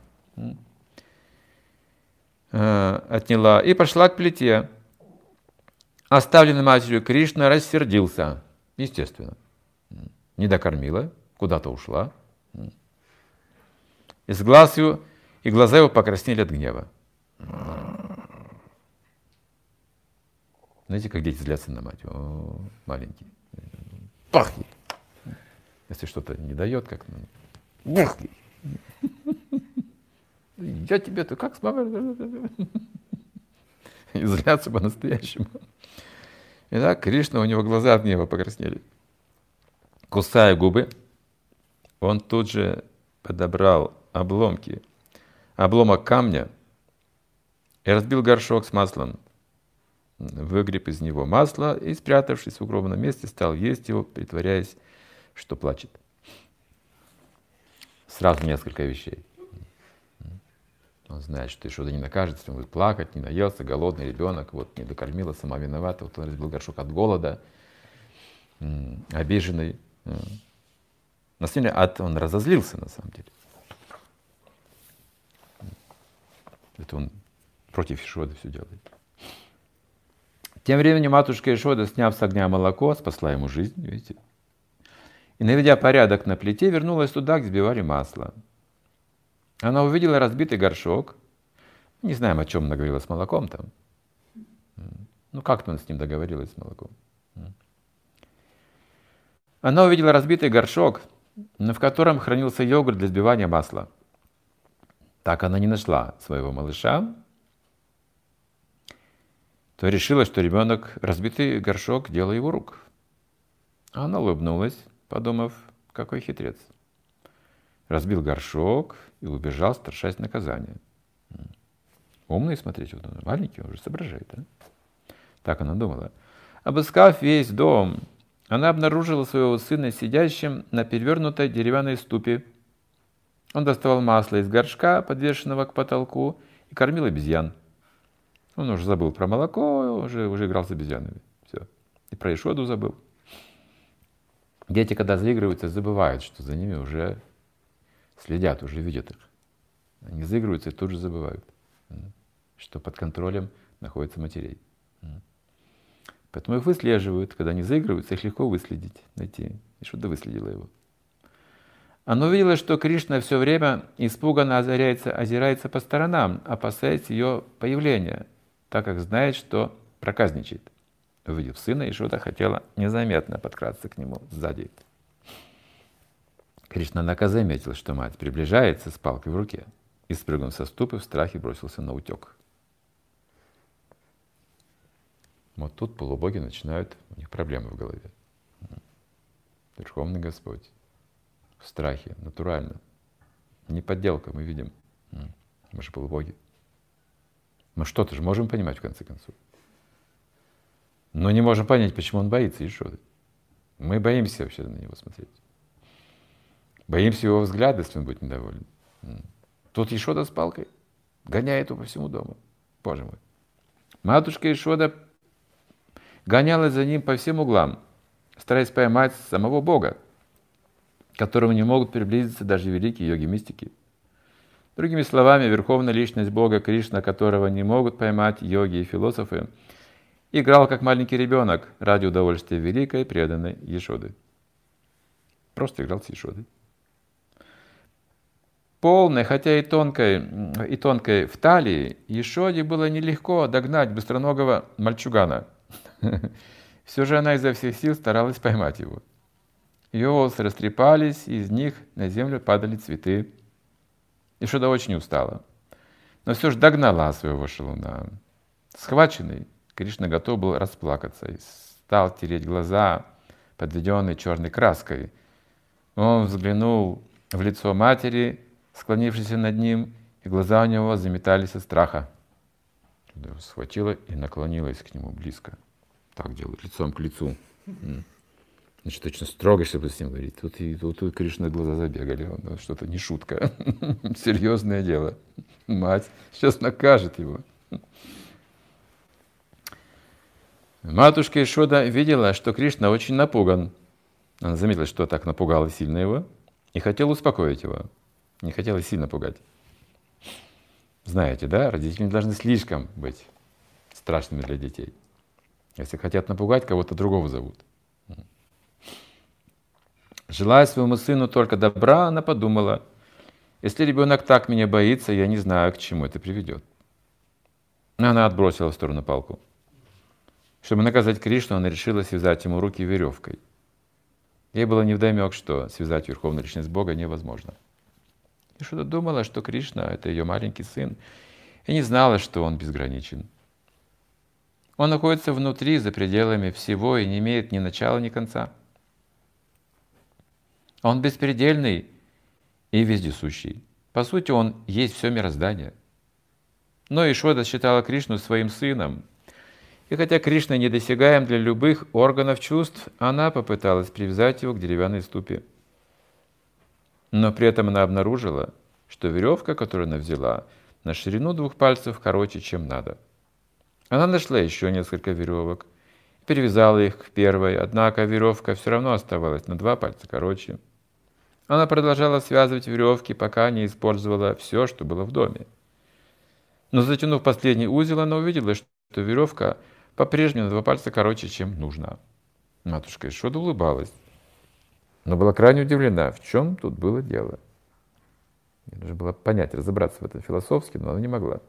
отняла и пошла к плите. Оставленный матерью Кришна рассердился, естественно. Не докормила, куда-то ушла. Из глаз его, и глаза его покраснели от гнева. Знаете, как дети злятся на мать? О, маленький. Пахни! Если что-то не дает, как... Пахни! Я тебе-то как с мамой? И злятся по-настоящему. Итак, Кришна, у него глаза от гнева покраснели. Кусая губы, он тут же подобрал обломки, обломок камня и разбил горшок с маслом. Выгреб из него масло и, спрятавшись в укромном месте, стал есть его, притворяясь, что плачет. Сразу несколько вещей. Он знает, что Ешода не накажет, если он будет плакать, не наелся, голодный ребенок, вот не докормила, сама виновата, вот он разбил горшок от голода, обиженный. На самом деле, он разозлился, на самом деле. Это он против Ешоды все делает. Тем временем матушка Ешода, сняв с огня молоко, спасла ему жизнь, видите. И, наведя порядок на плите, вернулась туда, где взбивали масло. Она увидела разбитый горшок. Не знаем, о чем она говорила с молоком там. Ну, как-то он с ним договорилась с молоком. Она увидела разбитый горшок, в котором хранился йогурт для взбивания масла. Так она не нашла своего малыша, то решила, что ребенок разбитый горшок — дело его рук. Она улыбнулась, подумав, какой хитрец. Разбил горшок и убежал, страшась наказания. Умный, смотрите, вот он маленький, он уже соображает. А? Так она думала. Обыскав весь дом, она обнаружила своего сына сидящим на перевернутой деревянной ступе. Он доставал масло из горшка, подвешенного к потолку, и кормил обезьян. Он уже забыл про молоко, уже, уже играл с обезьянами. Все. И про Ешоду забыл. Дети, когда заигрываются, забывают, что за ними уже следят, уже видят их. Они заигрываются и тут же забывают, что под контролем находятся матерей. Поэтому их выслеживают. Когда они заигрываются, их легко выследить, найти. И что-то выследило его. Она увидела, что Кришна все время испуганно озирается, озирается по сторонам, опасаясь ее появления, так как знает, что проказничает. Увидев сына, Ешода хотела незаметно подкрасться к нему сзади. Кришна, однако, заметил, что мать приближается с палкой в руке, и, спрыгнув со ступы, в страхе бросился на утек. Вот тут полубоги начинают, у них проблемы в голове. Верховный Господь в страхе, натурально. Не подделка, мы видим. Мы же полубоги. Мы что-то же можем понимать, в конце концов. Но не можем понять, почему он боится Ешоды. Мы боимся вообще на него смотреть. Боимся его взгляда, если он будет недоволен. Тут Ешода с палкой гоняет его по всему дому. Боже мой. Матушка Ешода гонялась за ним по всем углам, стараясь поймать самого Бога, к которому не могут приблизиться даже великие йоги-мистики. Другими словами, верховная личность Бога Кришна, которого не могут поймать йоги и философы, играл как маленький ребенок ради удовольствия великой преданной Ешоды. Просто играл с Ешодой. Полной, хотя и тонкой, и тонкой в талии, Ешоде было нелегко догнать быстроногого мальчугана, Все же она изо всех сил старалась поймать его. Ее волосы растрепались, и из них на землю падали цветы. Ешода очень устала, но все же догнала своего шалуна. Схваченный, Кришна готов был расплакаться и стал тереть глаза, подведенные черной краской. Он взглянул в лицо матери, склонившейся над ним, и глаза у него заметались от страха. Ешода его схватила и наклонилась к нему близко. Так делают, лицом к лицу. Значит, очень строго, чтобы с ним говорить. Тут и тут, тут Кришна глаза забегали. Он, что-то не шутка. Серьезное дело. Мать сейчас накажет его. Матушка Ешода видела, что Кришна очень напуган. Она заметила, что так напугало сильно его, и хотела успокоить его. Не хотела сильно пугать. Знаете, да, родители не должны слишком быть страшными для детей. Если хотят напугать, кого-то другого зовут. Желая своему сыну только добра, она подумала: если ребенок так меня боится, я не знаю, к чему это приведет. Она отбросила в сторону палку. Чтобы наказать Кришну, она решила связать ему руки веревкой. Ей было невдомек, что связать верховную личность Бога невозможно. Ешода думала, что Кришна — это ее маленький сын, и не знала, что он безграничен. Он находится внутри, за пределами всего, и не имеет ни начала, ни конца. Он беспредельный и вездесущий. По сути, он есть все мироздание. Но Ешода считала Кришну своим сыном. И хотя Кришна недосягаем для любых органов чувств, она попыталась привязать его к деревянной ступе. Но при этом она обнаружила, что веревка, которую она взяла, на ширину двух пальцев короче, чем надо. Она нашла еще несколько веревок, перевязала их к первой, однако веревка все равно оставалась на два пальца короче. Она продолжала связывать веревки, пока не использовала все, что было в доме. Но затянув последний узел, она увидела, что веревка по-прежнему на два пальца короче, чем нужно. Матушка Ешода улыбалась, но была крайне удивлена, в чем тут было дело. Ей нужно было понять, разобраться в этом философски, но она не могла.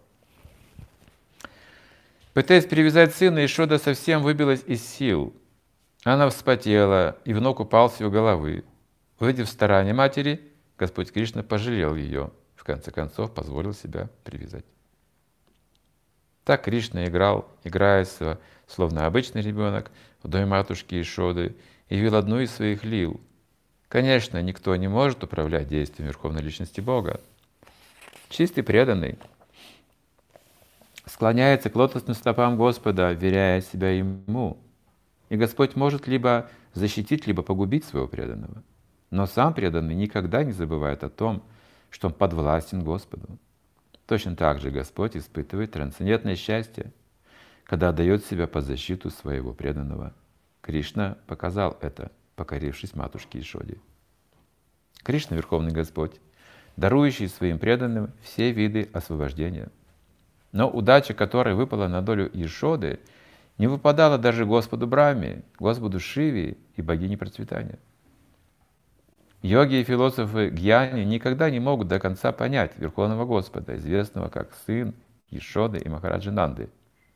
Пытаясь привязать сына, Ешода совсем выбилась из сил. Она вспотела, и внук упал с ее головы. Увидев старания матери, Господь Кришна пожалел ее, в конце концов позволил себя привязать. Так Кришна играл, играя, словно обычный ребенок, в доме матушки Ешоды, и вел одну из своих лил. Конечно, никто не может управлять действием Верховной Личности Бога. Чистый преданный склоняется к лотосным стопам Господа, вверяя себя Ему. И Господь может либо защитить, либо погубить своего преданного. Но сам преданный никогда не забывает о том, что он подвластен Господу. Точно так же Господь испытывает трансцендентное счастье, когда отдает себя под защиту своего преданного. Кришна показал это, покорившись матушке Ешоде. Кришна — Верховный Господь, дарующий своим преданным все виды освобождения. Но удача, которая выпала на долю Ешоды, не выпадала даже Господу Брахме, Господу Шиве и богине процветания. Йоги и философы Гьяни никогда не могут до конца понять Верховного Господа, известного как сын Ешоды и Махараджи Нанды.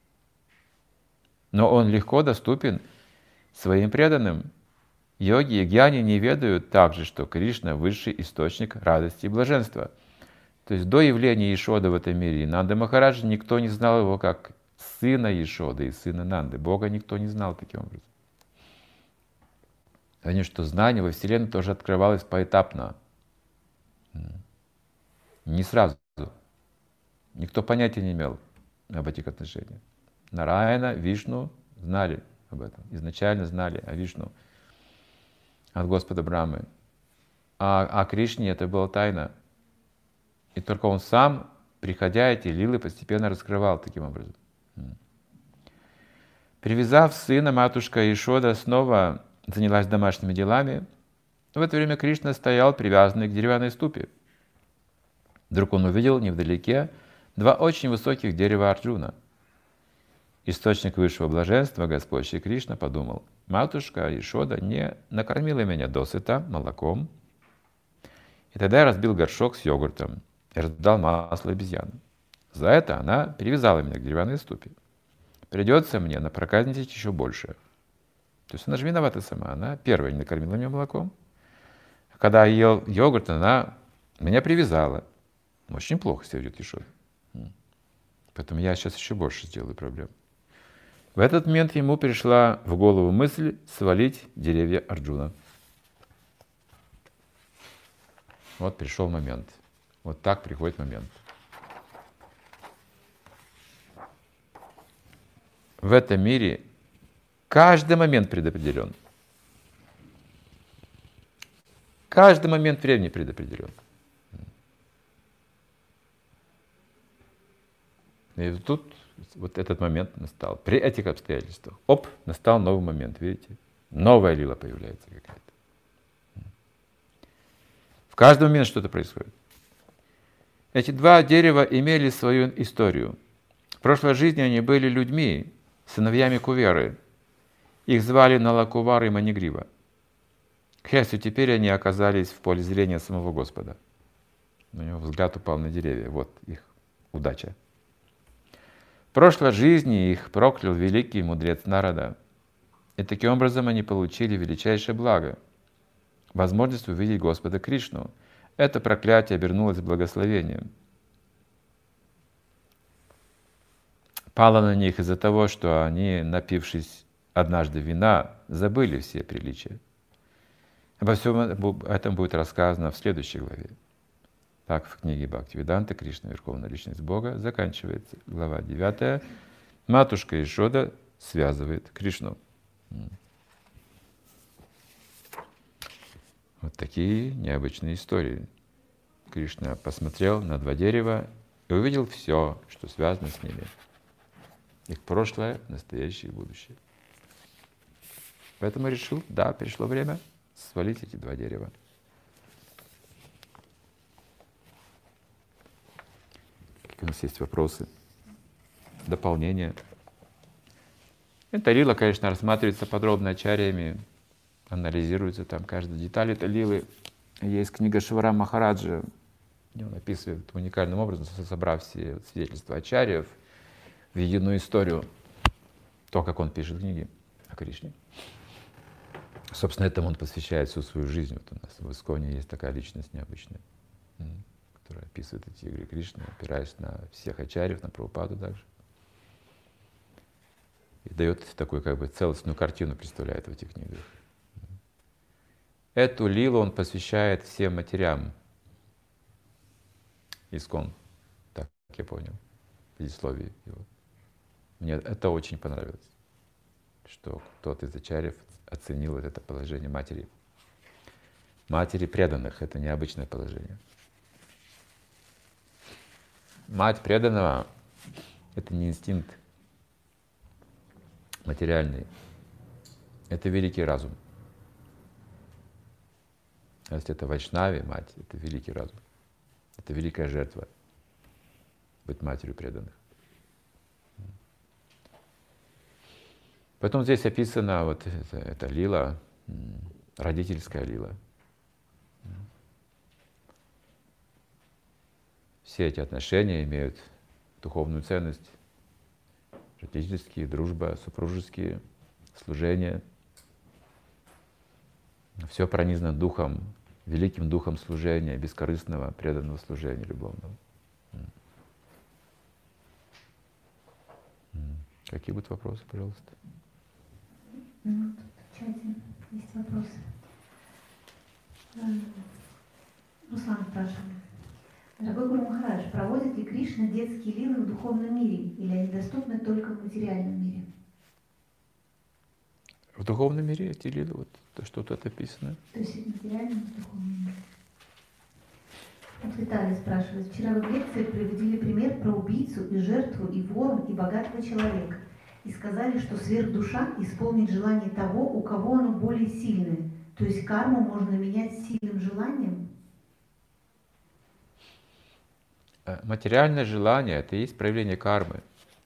Но он легко доступен своим преданным. Йоги и Гьяни не ведают также, что Кришна — высший источник радости и блаженства. То есть до явления Ешоды в этом мире Нанды Махараджи никто не знал его как сына Ешоды и сына Нанды. Бога никто не знал таким образом. Они, что знание во Вселенной тоже открывалось поэтапно. Не сразу. Никто понятия не имел об этих отношениях. Нараяна, Вишну знали об этом. Изначально знали о Вишну от Господа Брахмы. А о Кришне это была тайна. И только он сам, приходя, эти лилы постепенно раскрывал таким образом. Привязав сына, матушка Ешода снова занялась домашними делами. В это время Кришна стоял привязанный к деревянной ступе. Вдруг он увидел невдалеке два очень высоких дерева Арджуна. Источник высшего блаженства, Господь Шри Кришна, подумал: матушка Ешода не накормила меня досыта молоком. И тогда я разбил горшок с йогуртом и раздал масло обезьянам. За это она привязала меня к деревянной ступе. придется мне напроказничать еще больше. То есть она же виновата сама. Она первая не накормила меня молоком. Когда я ел йогурт, она меня привязала. Очень плохо себя ведет Ешода. Поэтому я сейчас еще больше сделаю проблем. В этот момент ему пришла в голову мысль свалить деревья Арджуна. Вот пришел момент. Вот так приходит момент. В этом мире каждый момент предопределен. Каждый момент времени предопределен. И тут вот этот момент настал. При этих обстоятельствах. Оп, настал новый момент, видите? Новая лила появляется какая-то. В каждый момент что-то происходит. Эти два дерева имели свою историю. В прошлой жизни они были людьми, сыновьями Куверы. Их звали Налакувар и Манигрива. К счастью, теперь они оказались в поле зрения самого Господа. У него взгляд упал на деревья. Вот их удача. В прошлой жизни их проклял великий мудрец Нарада. И таким образом они получили величайшее благо — возможность увидеть Господа Кришну. Это проклятие обернулось благословением. Пало на них из-за того, что они, напившись однажды вина, забыли все приличия. Обо всем этом будет рассказано в следующей главе. Так, в книге Бхактивиданта Кришна, Верховная Личность Бога, заканчивается глава девятая. Матушка Ешода связывает Кришну. Вот такие необычные истории. Кришна посмотрел на два дерева и увидел все, что связано с ними. Их прошлое, настоящее и будущее. Поэтому решил, да, пришло время свалить эти два дерева. Какие у нас есть вопросы, дополнения? Эта лила, конечно, рассматривается подробно ачарьями, анализируется там каждая деталь этой лилы. Есть книга Шивара Махараджа, он описывает уникальным образом, собрав все свидетельства ачарьев в единую историю, то, как он пишет книги о Кришне. Собственно, этому он посвящает всю свою жизнь. Вот у нас в Исконе есть такая личность необычная, которая описывает эти игры Кришны, опираясь на всех ачарьев, на Прабхупаду также. И дает такую как бы целостную картину, представляет в этих книгах. Эту лилу он посвящает всем матерям Искон, так я понял, в предисловии его. Мне это очень понравилось, что кто-то из ачарьев оценил вот это положение матери. Матери преданных — это необычное положение. Мать преданного — это не инстинкт материальный, это великий разум. А если это вайшнави, мать, это великий разум. Это великая жертва — быть матерью преданных. Потом здесь описана вот эта, эта лила, родительская лила. Все эти отношения имеют духовную ценность. Родительские, дружба, супружеские, служение. Все пронизано духом, великим духом служения, бескорыстного, преданного служения, любовного. Какие будут вопросы, пожалуйста? Ну, тут в чате есть вопросы. Руслан спрашивает. Дорогой Гуру Махарадж, проводит ли Кришна детские лилы в духовном мире, или они доступны только в материальном мире? В духовном мире эти лилы, вот что тут описано. То есть в материальном и в духовном мире. Вот Виталий спрашивает. Вчера вы в лекции приводили пример про убийцу и жертву, и вору, и богатого человека. И сказали, что сверхдуша исполнит желание того, у кого оно более сильное. То есть карму можно менять сильным желанием? Материальное желание — это и есть проявление кармы.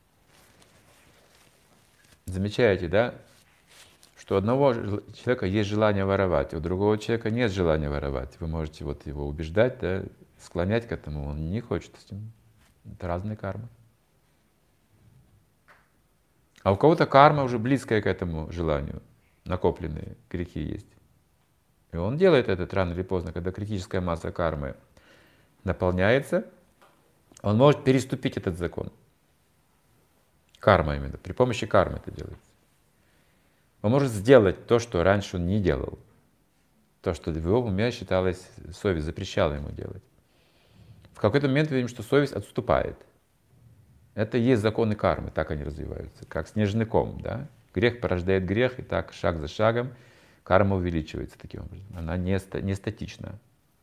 Замечаете, да? Что у одного человека есть желание воровать, у другого человека нет желания воровать. Вы можете вот его убеждать, да, склонять к этому, он не хочет. Это разные кармы. А у кого-то карма уже близкая к этому желанию, накопленные грехи есть. И он делает это рано или поздно, когда критическая масса кармы наполняется, он может переступить этот закон. Карма именно, при помощи кармы это делается. Он может сделать то, что раньше он не делал. То, что в его уме считалось, совесть запрещала ему делать. В какой-то момент видим, что совесть отступает. Это и есть законы кармы, так они развиваются, как снежный ком, да? Грех порождает грех, и так шаг за шагом карма увеличивается таким образом. Она не, не статична.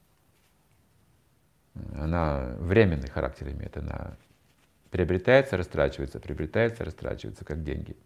Она временный характер имеет. Она приобретается, растрачивается, приобретается, растрачивается, как деньги.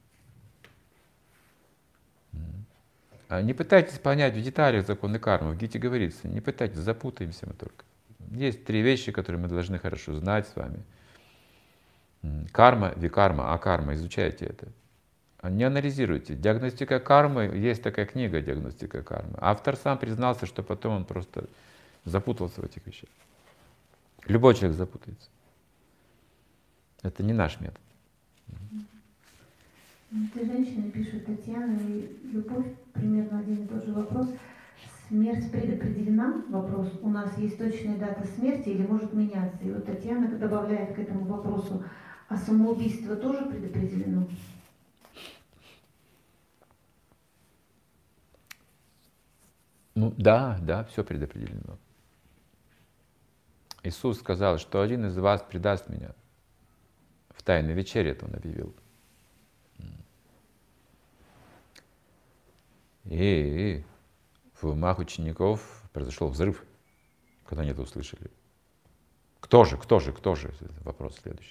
Не пытайтесь понять в деталях законы кармы. В Гите говорится, не пытайтесь, запутаемся мы только. Есть три вещи, которые мы должны хорошо знать с вами. Карма, викарма, акарма. Изучайте это. Не анализируйте. Диагностика кармы, есть такая книга «Диагностика кармы». Автор сам признался, что потом он просто запутался в этих вещах. Любой человек запутается. Это не наш метод. Эта женщина пишет, Татьяна и Любовь, примерно один и тот же вопрос. Смерть предопределена? Вопрос. У нас есть точная дата смерти или может меняться? И вот Татьяна добавляет к этому вопросу, а самоубийство тоже предопределено? Ну да, да, все предопределено. Иисус сказал, что один из вас предаст меня. В тайной вечере это он объявил. И в умах учеников произошел взрыв, когда они это услышали. Кто же, кто же, кто же? Вопрос следующий.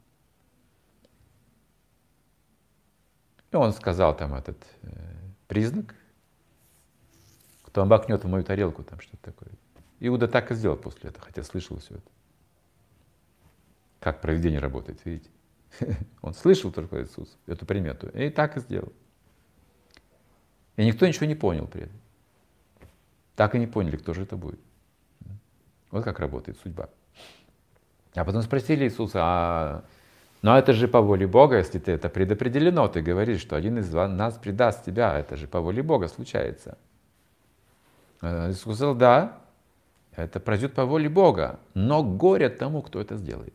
И он сказал там этот э, признак, кто обмакнет в мою тарелку, там что-то такое. Иуда так и сделал после этого, хотя слышал все это. Как провидение работает, видите? Он слышал только Иисус, эту примету, и так и сделал. И никто ничего не понял при этом. Так и не поняли, кто же это будет. Вот как работает судьба. А потом спросили Иисуса, а ну это же по воле Бога, если ты это предопределено, ты говоришь, что один из нас предаст тебя, это же по воле Бога случается. Иисус сказал, да, это произойдет по воле Бога, но горе тому, кто это сделает.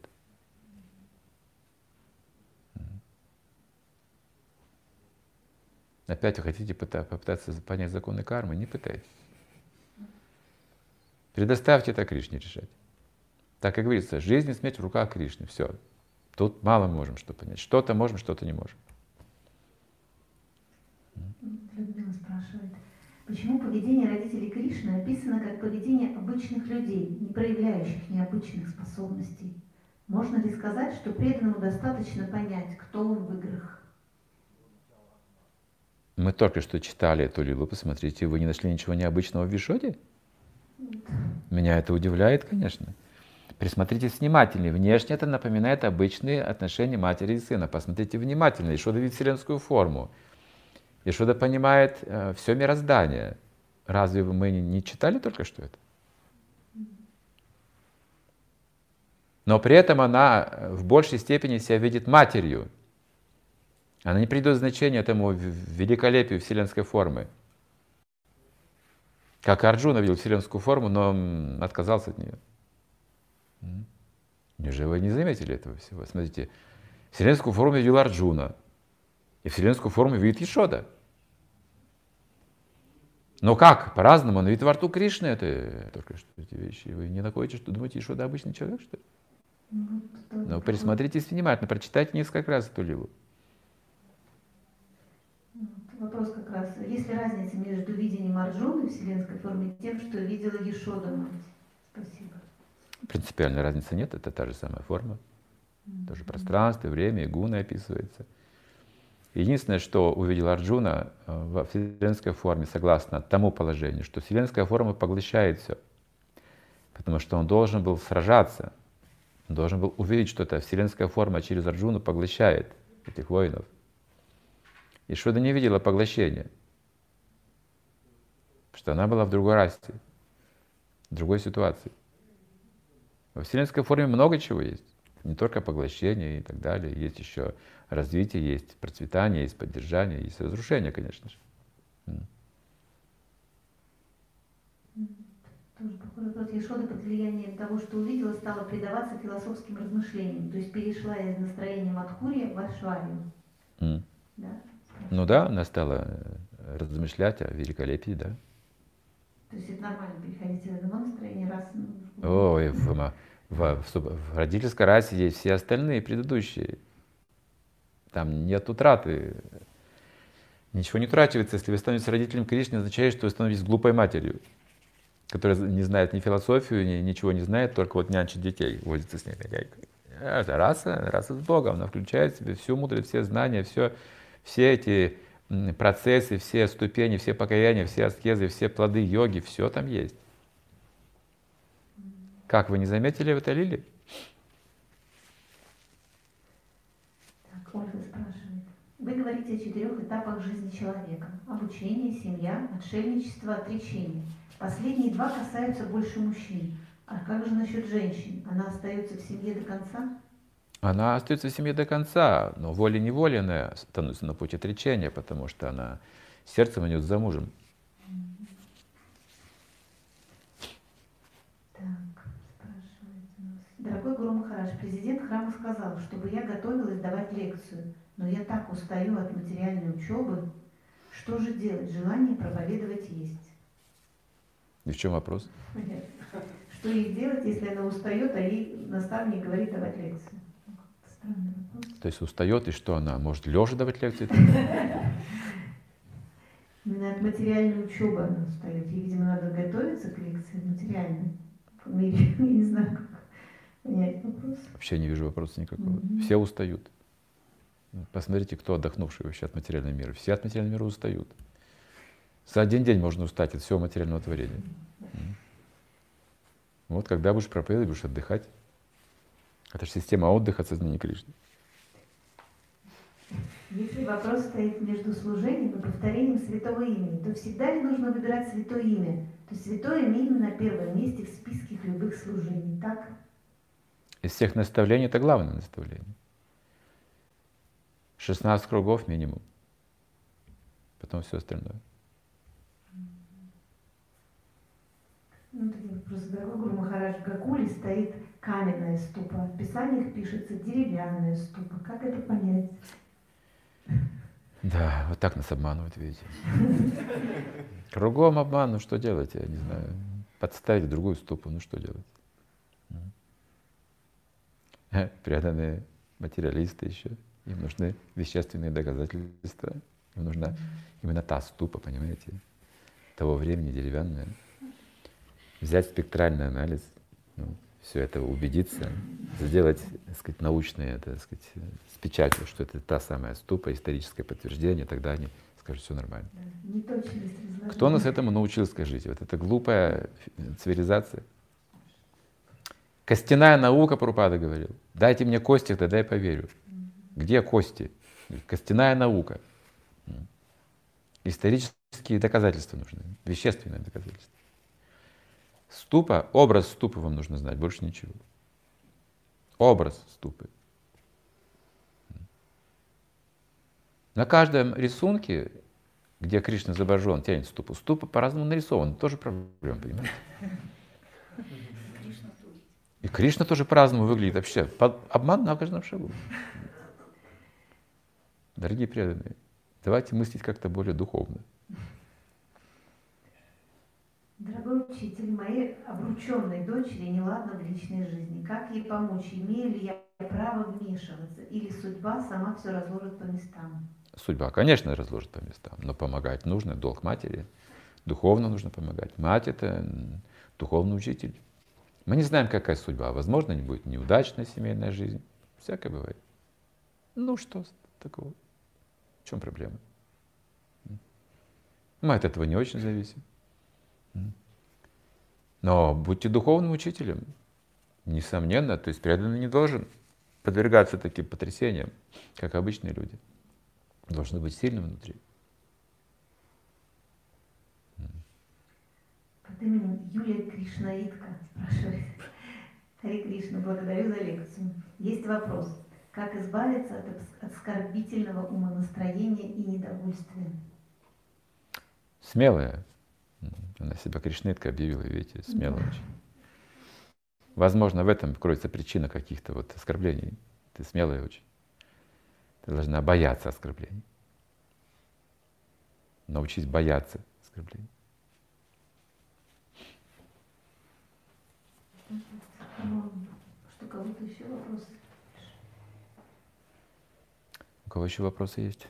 Опять вы хотите попытаться понять законы кармы? Не пытайтесь. Предоставьте это Кришне решать. Так как говорится, жизнь и смерть в руках Кришны. Все. Тут мало можем что понять. Что-то можем, что-то не можем. Людмила спрашивает, почему поведение родителей Кришны описано как поведение обычных людей, не проявляющих необычных способностей? Можно ли сказать, что преданному достаточно понять, кто он в играх? Мы только что читали эту лилу, посмотрите, вы не нашли ничего необычного в Вишоде? Меня это удивляет, конечно. Присмотритесь внимательнее. Внешне это напоминает обычные отношения матери и сына. Посмотрите внимательно. Ишода видит вселенскую форму. Ишода понимает э, все мироздание. Разве мы не читали только что это? Но при этом она в большей степени себя видит матерью. Она не придает значения этому великолепию вселенской формы. Как Арджуна видел вселенскую форму, но отказался от нее. Неужели вы не заметили этого всего? Смотрите, вселенскую форму видел Арджуна, и вселенскую форму видит Ишода. Но как? По-разному. Он видит во рту Кришны это только что эти вещи. Вы не находите, что думаете, Ишода обычный человек, что ли? Но присмотритесь внимательно, прочитайте несколько раз эту лилу. Вопрос как раз, есть ли разница между видением Арджуны в вселенской форме и тем, что видела Ешода мать? Спасибо. Принципиальной разницы нет, это та же самая форма. Mm-hmm. Тоже пространство, время и гуны описывается. Единственное, что увидел Арджуна во вселенской форме, согласно тому положению, что вселенская форма поглощает все. Потому что он должен был сражаться, он должен был увидеть, что эта вселенская форма через Арджуну поглощает этих воинов. Ишода не видела поглощения, потому что она была в другой расте, в другой ситуации. Во вселенской форме много чего есть, не только поглощение и так далее. Есть еще развитие, есть процветание, есть поддержание, есть разрушение, конечно же. Тоже похоже вопрос. Ешода под влиянием того, что увидела, стала предаваться философским размышлениям, то есть перешла из настроения Мадхурья в Айшварью. Mm. Да? Ну да, она стала размышлять о великолепии, да. То есть это нормально переходить из одного настроения раз? Ой, в, в, в, в родительской расе есть все остальные предыдущие. Там нет утраты. Ничего не утрачивается. Если вы становитесь родителем Кришны, означает, что вы становитесь глупой матерью, которая не знает ни философию, ни, ничего не знает, только вот нянчит детей, возится с ними. Это раса, раса с Богом, она включает в себя всю мудрость, все знания, все, все эти процессы, все ступени, все покаяния, все аскезы, все плоды йоги, все там есть. Как, вы не заметили в этой лиле? Так, Ольга спрашивает. Вы говорите о четырех этапах жизни человека. Обучение, семья, отшельничество, отречение. Последние два касаются больше мужчин. А как же насчет женщин? Она остается в семье до конца? Она остается в семье до конца, но волей-неволей она становится на путь отречения, потому что она сердцем идет за мужем. Так, спрашивает у нас. Дорогой Гуру Махарадж, президент храма сказал, чтобы я готовилась давать лекцию, но я так устаю от материальной учебы. Что же делать? Желание проповедовать есть. И в чем вопрос? Понятно. Что ей делать, если она устает, а ей наставник говорит давать лекцию? Странный вопрос. То есть устает, и что она? Может лежа давать лекции? Именно от материальной учебы она устает. Ей, видимо, надо готовиться к лекции материальной. В мире, я не знаю, как понять вопрос. Вообще не вижу вопроса никакого. Mm-hmm. Все устают. Посмотрите, кто отдохнувший вообще от материального мира. Все от материального мира устают. За один день можно устать от всего материального творения. Mm-hmm. Вот когда будешь проповедовать, будешь отдыхать. Это же система отдыха от сознания Кришны. Если вопрос стоит между служением и повторением святого имени, то всегда ли нужно выбирать святое имя? То есть святое имя на первом месте в списке любых служений, так? Из всех наставлений это главное наставление. шестнадцать кругов минимум. Потом все остальное. Ну, такие вопросы. Дорогой Гуру Махарадж, в Гакуле стоит каменная ступа. В Писаниях пишется деревянная ступа. Как это понять? Да, вот так нас обманывают, видите. Кругом обман, ну что делать, я не знаю. Подставить другую ступу, ну что делать? Преданные материалисты еще. Им нужны вещественные доказательства. Им нужна именно та ступа, понимаете, того времени, деревянная. Взять спектральный анализ, ну, все это убедиться, сделать, так сказать, научное, так сказать, с печатью, что это та самая ступа, историческое подтверждение, тогда они скажут, все нормально. Кто нас этому научил, скажите? Вот это глупая цивилизация. Костяная наука, Прабхупада говорил. Дайте мне кости, тогда я поверю. Где кости? Костяная наука. Исторические доказательства нужны, вещественные доказательства. Ступа, образ ступы вам нужно знать, больше ничего. Образ ступы. На каждом рисунке, где Кришна изображен, тянет ступу, ступа по-разному нарисована, тоже проблема, понимаете? И Кришна тоже по-разному выглядит вообще. Обман на каждом шагу. Дорогие преданные, давайте мыслить как-то более духовно. Дорогой учитель, моей обрученной дочери неладно в личной жизни. Как ей помочь? Имею ли я право вмешиваться? Или судьба сама все разложит по местам? Судьба, конечно, разложит по местам, но помогать нужно, долг матери. Духовно нужно помогать. Мать — это духовный учитель. Мы не знаем, какая судьба. Возможно, не будет неудачная семейная жизнь. Всякое бывает. Ну что такого? В чем проблема? Мы от этого не очень зависим. Но будьте духовным учителем, несомненно, то есть преданный не должен подвергаться таким потрясениям, как обычные люди. Должен быть сильным внутри. Под именем Юлия Кришнаитка спрашивает. Харе Кришна, благодарю за лекцию. Есть вопрос. Как избавиться от обс- оскорбительного умонастроения и недовольствия? Смелая. Она себя кришниткой объявила, видите, смелая очень. Возможно, в этом кроется причина каких-то вот оскорблений. Ты смелая очень. Ты должна бояться оскорблений. Научись бояться оскорблений. Что, кого-то еще вопросы? У кого еще вопросы есть?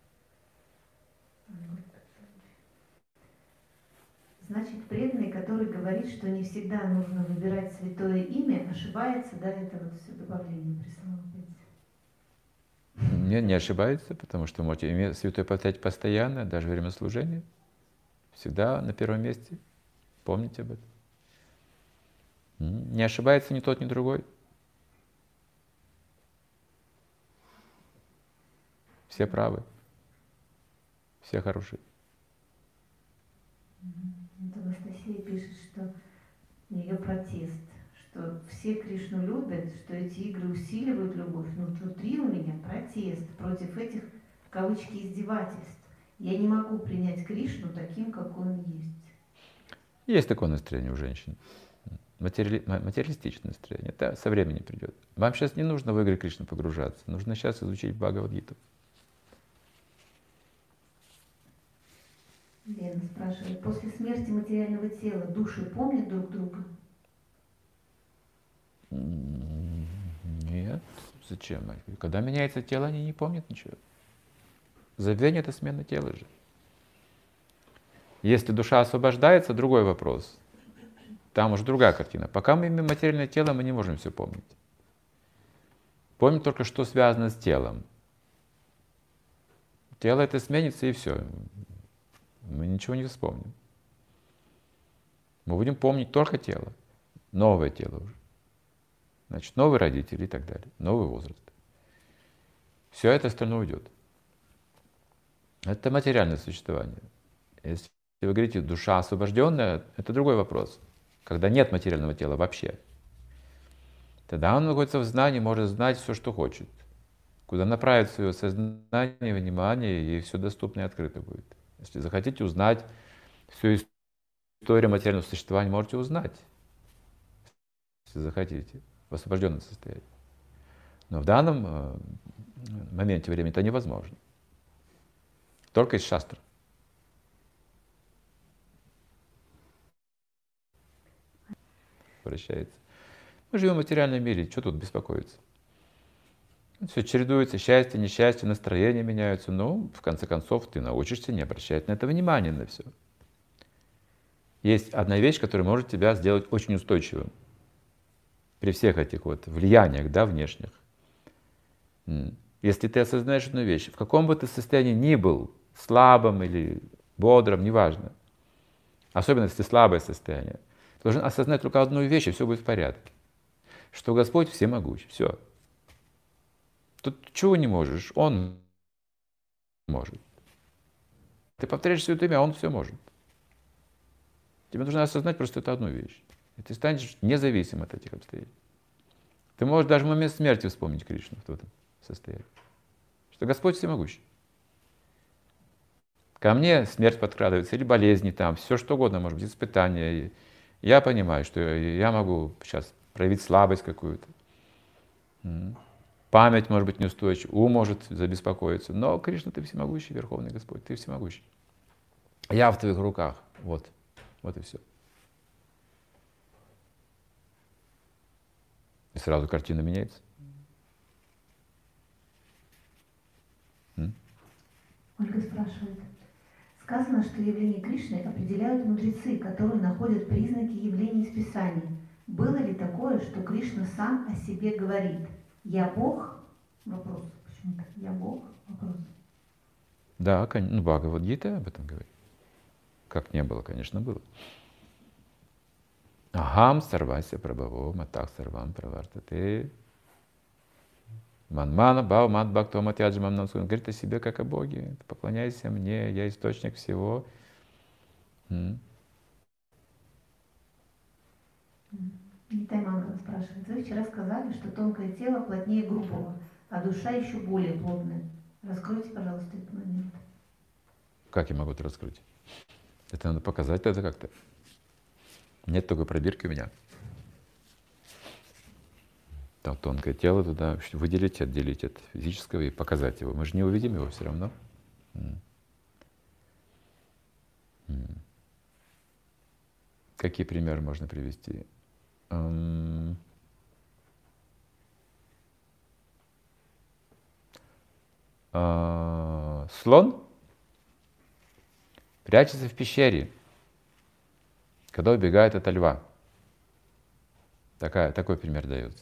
Значит, преданный, который говорит, что не всегда нужно выбирать святое имя, ошибается, да, это вот все добавление прислало опять. Нет, не ошибается, потому что можете имя святое повторять постоянно, даже во время служения. Всегда на первом месте. Помните об этом. Не ошибается ни тот, ни другой. Все правы. Все хорошие. Вот Анастасия пишет, что ее протест, что все Кришну любят, что эти игры усиливают любовь, но внутри у меня протест против этих, в кавычки, издевательств. Я не могу принять Кришну таким, как он есть. Есть такое настроение у женщин. Матери... Материалистичное настроение. Это со временем придет. Вам сейчас не нужно в игры Кришны погружаться. Нужно сейчас изучить Бхагавад-гиту. Лена спрашивает, после смерти материального тела души помнят друг друга? Нет. Зачем? Когда меняется тело, они не помнят ничего. Забвение — это смена тела же. Если душа освобождается, другой вопрос. Там уже другая картина. Пока мы имеем материальное тело, мы не можем все помнить. Помним только, что связано с телом. Тело это сменится, и все. Мы ничего не вспомним. Мы будем помнить только тело. Новое тело уже. Значит, новые родители и так далее. Новый возраст. Все это остальное уйдет. Это материальное существование. Если вы говорите, душа освобожденная, это другой вопрос. Когда нет материального тела вообще. Тогда он находится в знании, может знать все, что хочет. Куда направить свое сознание, внимание, и все доступно и открыто будет. Если захотите узнать всю историю материального существования, можете узнать, если захотите, в освобожденном состоянии. Но в данном моменте времени это невозможно. Только из шастр. Прощается. Мы живем в материальном мире, что тут беспокоиться? Все чередуется, счастье, несчастье, настроения меняются. Но, в конце концов, ты научишься не обращать на это внимания, на все. Есть одна вещь, которая может тебя сделать очень устойчивым при всех этих вот влияниях, да, внешних. Если ты осознаешь одну вещь, в каком бы ты состоянии ни был, слабым или бодрым, неважно, особенно если слабое состояние, ты должен осознать только одну вещь, и все будет в порядке. Что Господь всемогущ, все. Тут чего не можешь, Он может. Ты повторяешь святое имя, а Он все может. Тебе нужно осознать просто эту одну вещь. И ты станешь независим от этих обстоятельств. Ты можешь даже в момент смерти вспомнить Кришну в этом состоянии. Что Господь всемогущ. Ко мне смерть подкрадывается, или болезни там, все что угодно, может быть, испытания. Я понимаю, что я могу сейчас проявить слабость какую-то. Память может быть неустойчива, ум может забеспокоиться. Но, Кришна, ты всемогущий, Верховный Господь, ты всемогущий. Я в твоих руках. Вот. Вот и все. И сразу картина меняется. М? Ольга спрашивает. Сказано, что явления Кришны определяют мудрецы, которые находят признаки явлений из Писания. Было ли такое, что Кришна сам о себе говорит? Я Бог? Вопрос. Почему-то. Я Бог? Вопрос. Да, ну, Бхагавад-гита об этом говорит. Как не было, конечно, было. Ахам сарвася прабхаво матах сарвам правартате. Манмана бхав мат бхакто матяджамам намскун. Говорит о себе как о Боге. Поклоняйся мне, я источник всего. М? Нитай Мангала спрашивает. Вы вчера сказали, что тонкое тело плотнее грубого. а душа еще более плотная. Раскройте, пожалуйста, этот момент. Как я могу это раскрыть? Это надо показать тогда как-то. Нет такой пробирки у меня. Там тонкое тело туда выделить, отделить от физического и показать его. Мы же не увидим его все равно. Какие примеры можно привести? Слон прячется в пещере, когда убегает от льва. Такая, такой пример дается.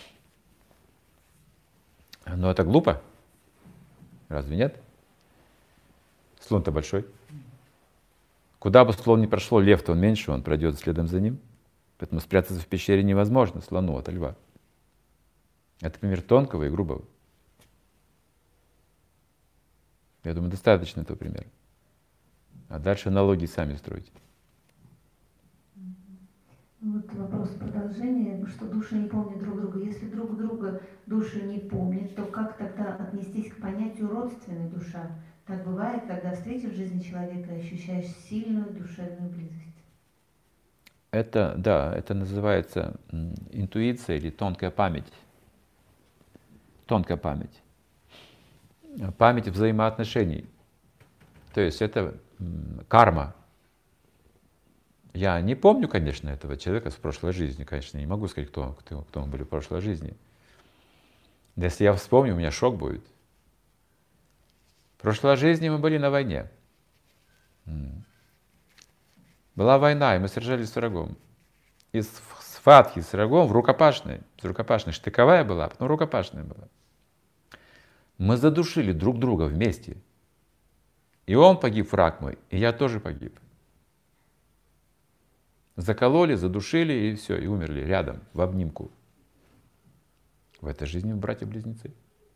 Но это глупо. Разве нет? Слон-то большой. Куда бы слон ни прошел, лев-то он меньше, он пройдет следом за ним. Поэтому спрятаться в пещере невозможно слону от льва. Это пример тонкого и грубого. Я думаю, достаточно этого примера. А дальше аналогии сами строите. Вот вопрос продолжения, что души не помнят друг друга. Если друг друга души не помнят, то как тогда отнестись к понятию родственная душа? Так бывает, когда встретив в жизни человека, ощущаешь сильную душевную близость. Это, да, это называется интуиция или тонкая память. Тонкая память. Память взаимоотношений. То есть это карма. Я не помню, конечно, этого человека с прошлой жизни. Конечно, не могу сказать, кто, кто, кто мы были в прошлой жизни. Но если я вспомню, у меня шок будет. В прошлой жизни мы были на войне. Была война, и мы сражались с врагом. Из схватки с врагом в рукопашной. С рукопашной штыковая была, а потом рукопашная была. Мы задушили друг друга вместе. И он погиб, враг мой, и я тоже погиб. Закололи, задушили, и все, и умерли рядом, в обнимку. В этой жизни мы братья-близнецы.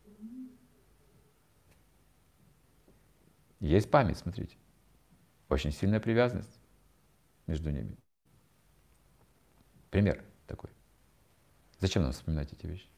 Есть память, смотрите. Очень сильная привязанность между ними. Пример такой. Зачем нам вспоминать эти вещи?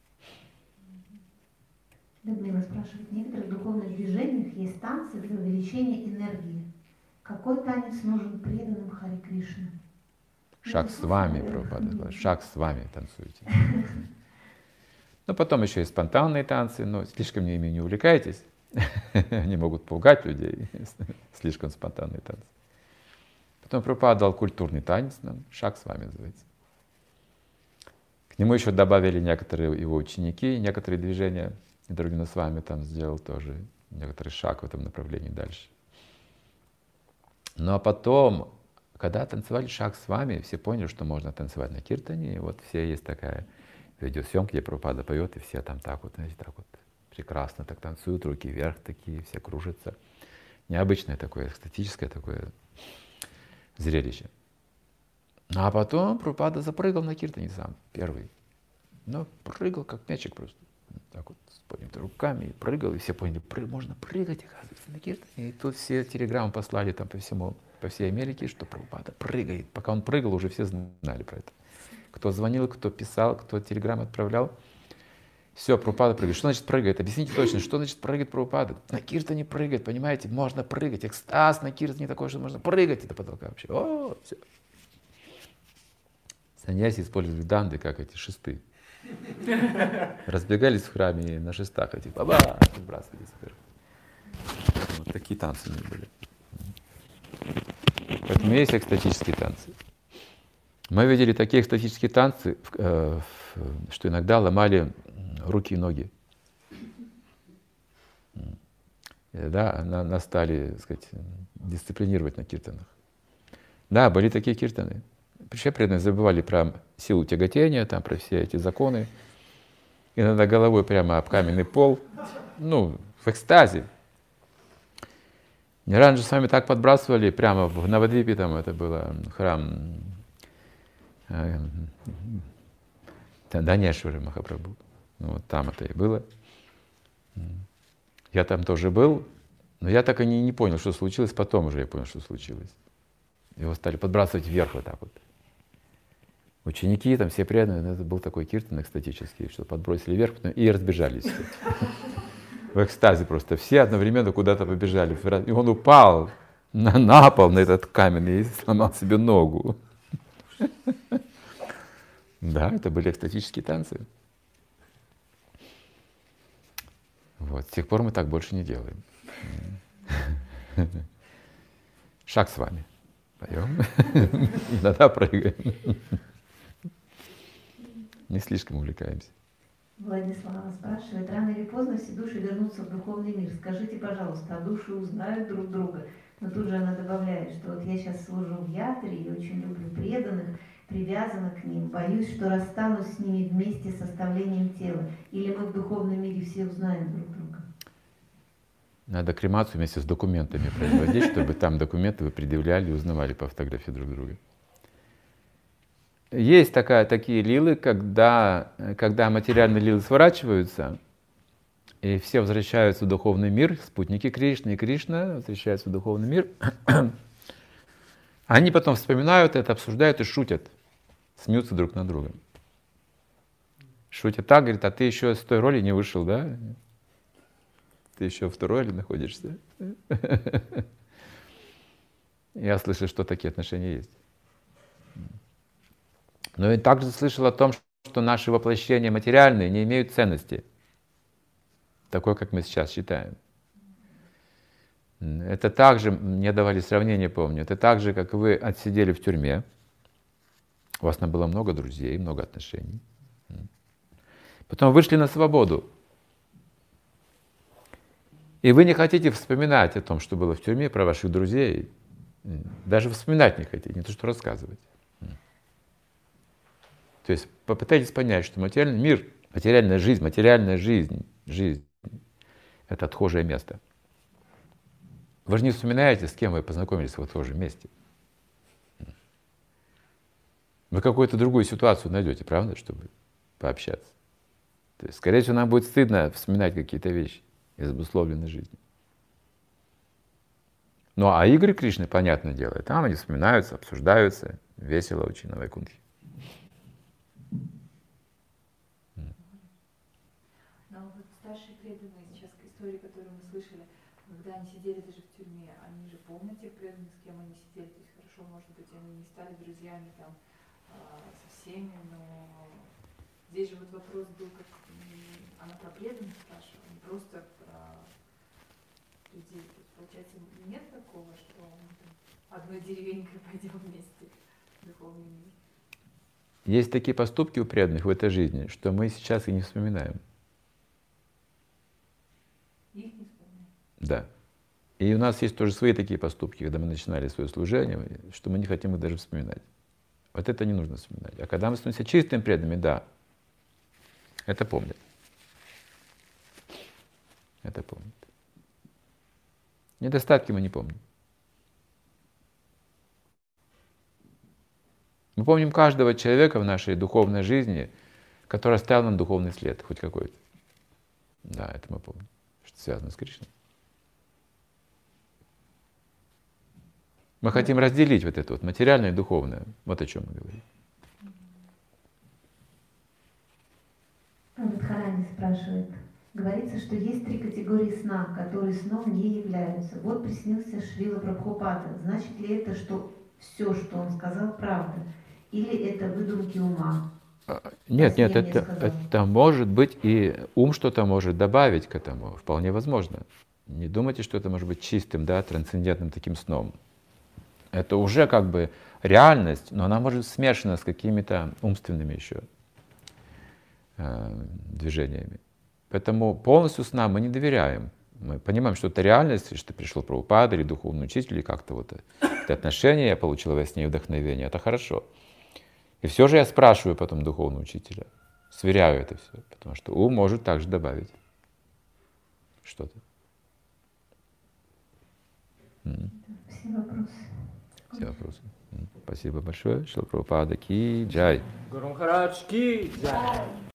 Людмила спрашивает, в некоторых духовных движениях есть танцы для увеличения энергии. Какой танец нужен преданным Харе Кришне? Шаг с вами, Прабхупада, шаг с вами танцуйте. Ну, потом еще есть спонтанные танцы, но слишком ими не увлекайтесь. Они могут пугать людей, слишком спонтанные танцы. Потом Прабхупада дал культурный танец нам, шаг с вами называется. К нему еще добавили некоторые его ученики, некоторые движения. И Другина с вами там сделал тоже некоторый шаг в этом направлении дальше. Ну а потом, когда танцевали шаг с вами, все поняли, что можно танцевать на киртане. И вот все есть такая видеосъемка, где Прабхупада поет, и все там так вот, знаете, так вот прекрасно так танцуют, руки вверх такие, все кружатся. Необычное такое, эстетическое такое зрелище. А потом Прабхупада запрыгал на киртане сам, первый. Ну, прыгал как мячик просто. Так вот, с поднятыми руками, и прыгал, и все поняли, прыг, можно прыгать, оказывается, на киртане. И тут все телеграммы послали там по всему, по всей Америке, что Прабхупада прыгает. Пока он прыгал, уже все знали про это. Кто звонил, кто писал, кто телеграммы отправлял. Все, Прабхупада прыгает. Что значит прыгает? Объясните точно, что значит прыгает Прабхупада? На киртане прыгает, понимаете? Можно прыгать. Экстаз на киртане такой, что можно прыгать до потолка вообще. О, все. Саньяси использовали данды, как эти шесты. Разбегались в храме и на шестах этих баба сбрасывались вверх. Вот такие танцы у них были. Поэтому есть экстатические танцы. Мы видели такие экстатические танцы, что иногда ломали руки и ноги. Да, нас стали, так сказать, дисциплинировать на киртанах. Да, были такие киртаны. Все преданные забывали про силу тяготения, там, про все эти законы. Иногда головой прямо об каменный пол. Ну, в экстазе. Не раньше с вами так подбрасывали, прямо в Навадвипе, там это было храм э, Данешвара Махапрабху. Ну, вот там это и было. Я там тоже был, но я так и не, не понял, что случилось. Потом уже я понял, что случилось. Его стали подбрасывать вверх вот так вот. Ученики там все преданные, это был такой киртан экстатический, что подбросили вверх, потом и разбежались все. В экстазе просто все одновременно куда-то побежали. И он упал на, на пол, на этот камень, и сломал себе ногу. Да, это были экстатические танцы. Вот. С тех пор мы так больше не делаем. Шаг с вами. Поем. Иногда прыгаем. Не слишком увлекаемся. Владислава спрашивает, рано или поздно все души вернутся в духовный мир. Скажите, пожалуйста, а души узнают друг друга? Но тут же она добавляет, что вот я сейчас служу в ятре и очень люблю преданных, привязана к ним, боюсь, что расстанусь с ними вместе с оставлением тела. Или мы в духовном мире все узнаем друг друга? Надо кремацию вместе с документами производить, чтобы там документы вы предъявляли и узнавали по фотографии друг друга. Есть такая, такие лилы, когда, когда материальные лилы сворачиваются, и все возвращаются в духовный мир, спутники Кришны и Кришна возвращаются в духовный мир, они потом вспоминают это, обсуждают и шутят, смеются друг над другом. Шутят так, говорят, а ты еще с той роли не вышел, да? Ты еще в той роли находишься. Я слышал, что такие отношения есть. Но я также слышал о том, что наши воплощения материальные не имеют ценности, такой, как мы сейчас считаем. Это также, мне давали сравнение, помню, это так же, как вы отсидели в тюрьме, у вас там было много друзей, много отношений. Потом вышли на свободу, и вы не хотите вспоминать о том, что было в тюрьме, про ваших друзей, даже вспоминать не хотите, не то что рассказывать. То есть попытайтесь понять, что материальный мир, материальная жизнь, материальная жизнь, жизнь — это отхожее место. Вы же не вспоминаете, с кем вы познакомились в отхожем месте. Вы какую-то другую ситуацию найдете, правда, чтобы пообщаться. То есть, скорее всего, нам будет стыдно вспоминать какие-то вещи из обусловленной жизни. Ну а игры Кришны, понятное дело, там они вспоминаются, обсуждаются, весело очень на Вайкунтхе. Старшие преданные, сейчас истории, которые мы слышали, когда они сидели даже в тюрьме, они же помнят тех преданных, с кем они сидели, то есть хорошо, может быть, они не стали друзьями там со всеми, но здесь же вот вопрос был, как она про преданных спрашивала, не просто про людей. То есть, получается, нет такого, что мы там одной деревенькой пойдем вместе в духовный мир. Есть такие поступки у преданных в этой жизни, что мы сейчас и не вспоминаем. Их не вспомню. Да. И у нас есть тоже свои такие поступки, когда мы начинали свое служение, что мы не хотим их даже вспоминать. Вот это не нужно вспоминать. А когда мы становимся чистыми преданными, да, это помнят. Это помнят. Недостатки мы не помним. Мы помним каждого человека в нашей духовной жизни, который оставил нам духовный след, хоть какой-то. Да, это мы помним. Что связано с Кришной. Мы хотим разделить вот это вот материальное и духовное. Вот о чем мы говорим. Радхарани спрашивает. Говорится, что есть три категории сна, которые сном не являются. Вот приснился Шрила Прабхупада. Значит ли это, что все, что он сказал, правда? Или это выдумки ума? Нет, нет, это, это может быть, и ум что-то может добавить к этому, вполне возможно. Не думайте, что это может быть чистым, да, трансцендентным таким сном. Это уже как бы реальность, но она может быть смешана с какими-то умственными еще э, движениями. Поэтому полностью сна мы не доверяем. Мы понимаем, что это реальность, что пришел Прабхупада или духовный учитель, или как-то вот это отношение, я получил во сне вдохновение, это хорошо. И все же я спрашиваю потом духовного учителя, сверяю это все, потому что ум может также добавить что-то. Все вопросы. Все вопросы. Спасибо большое. Шрила Прабхупада ки джай. Гуру Махарадж ки джай.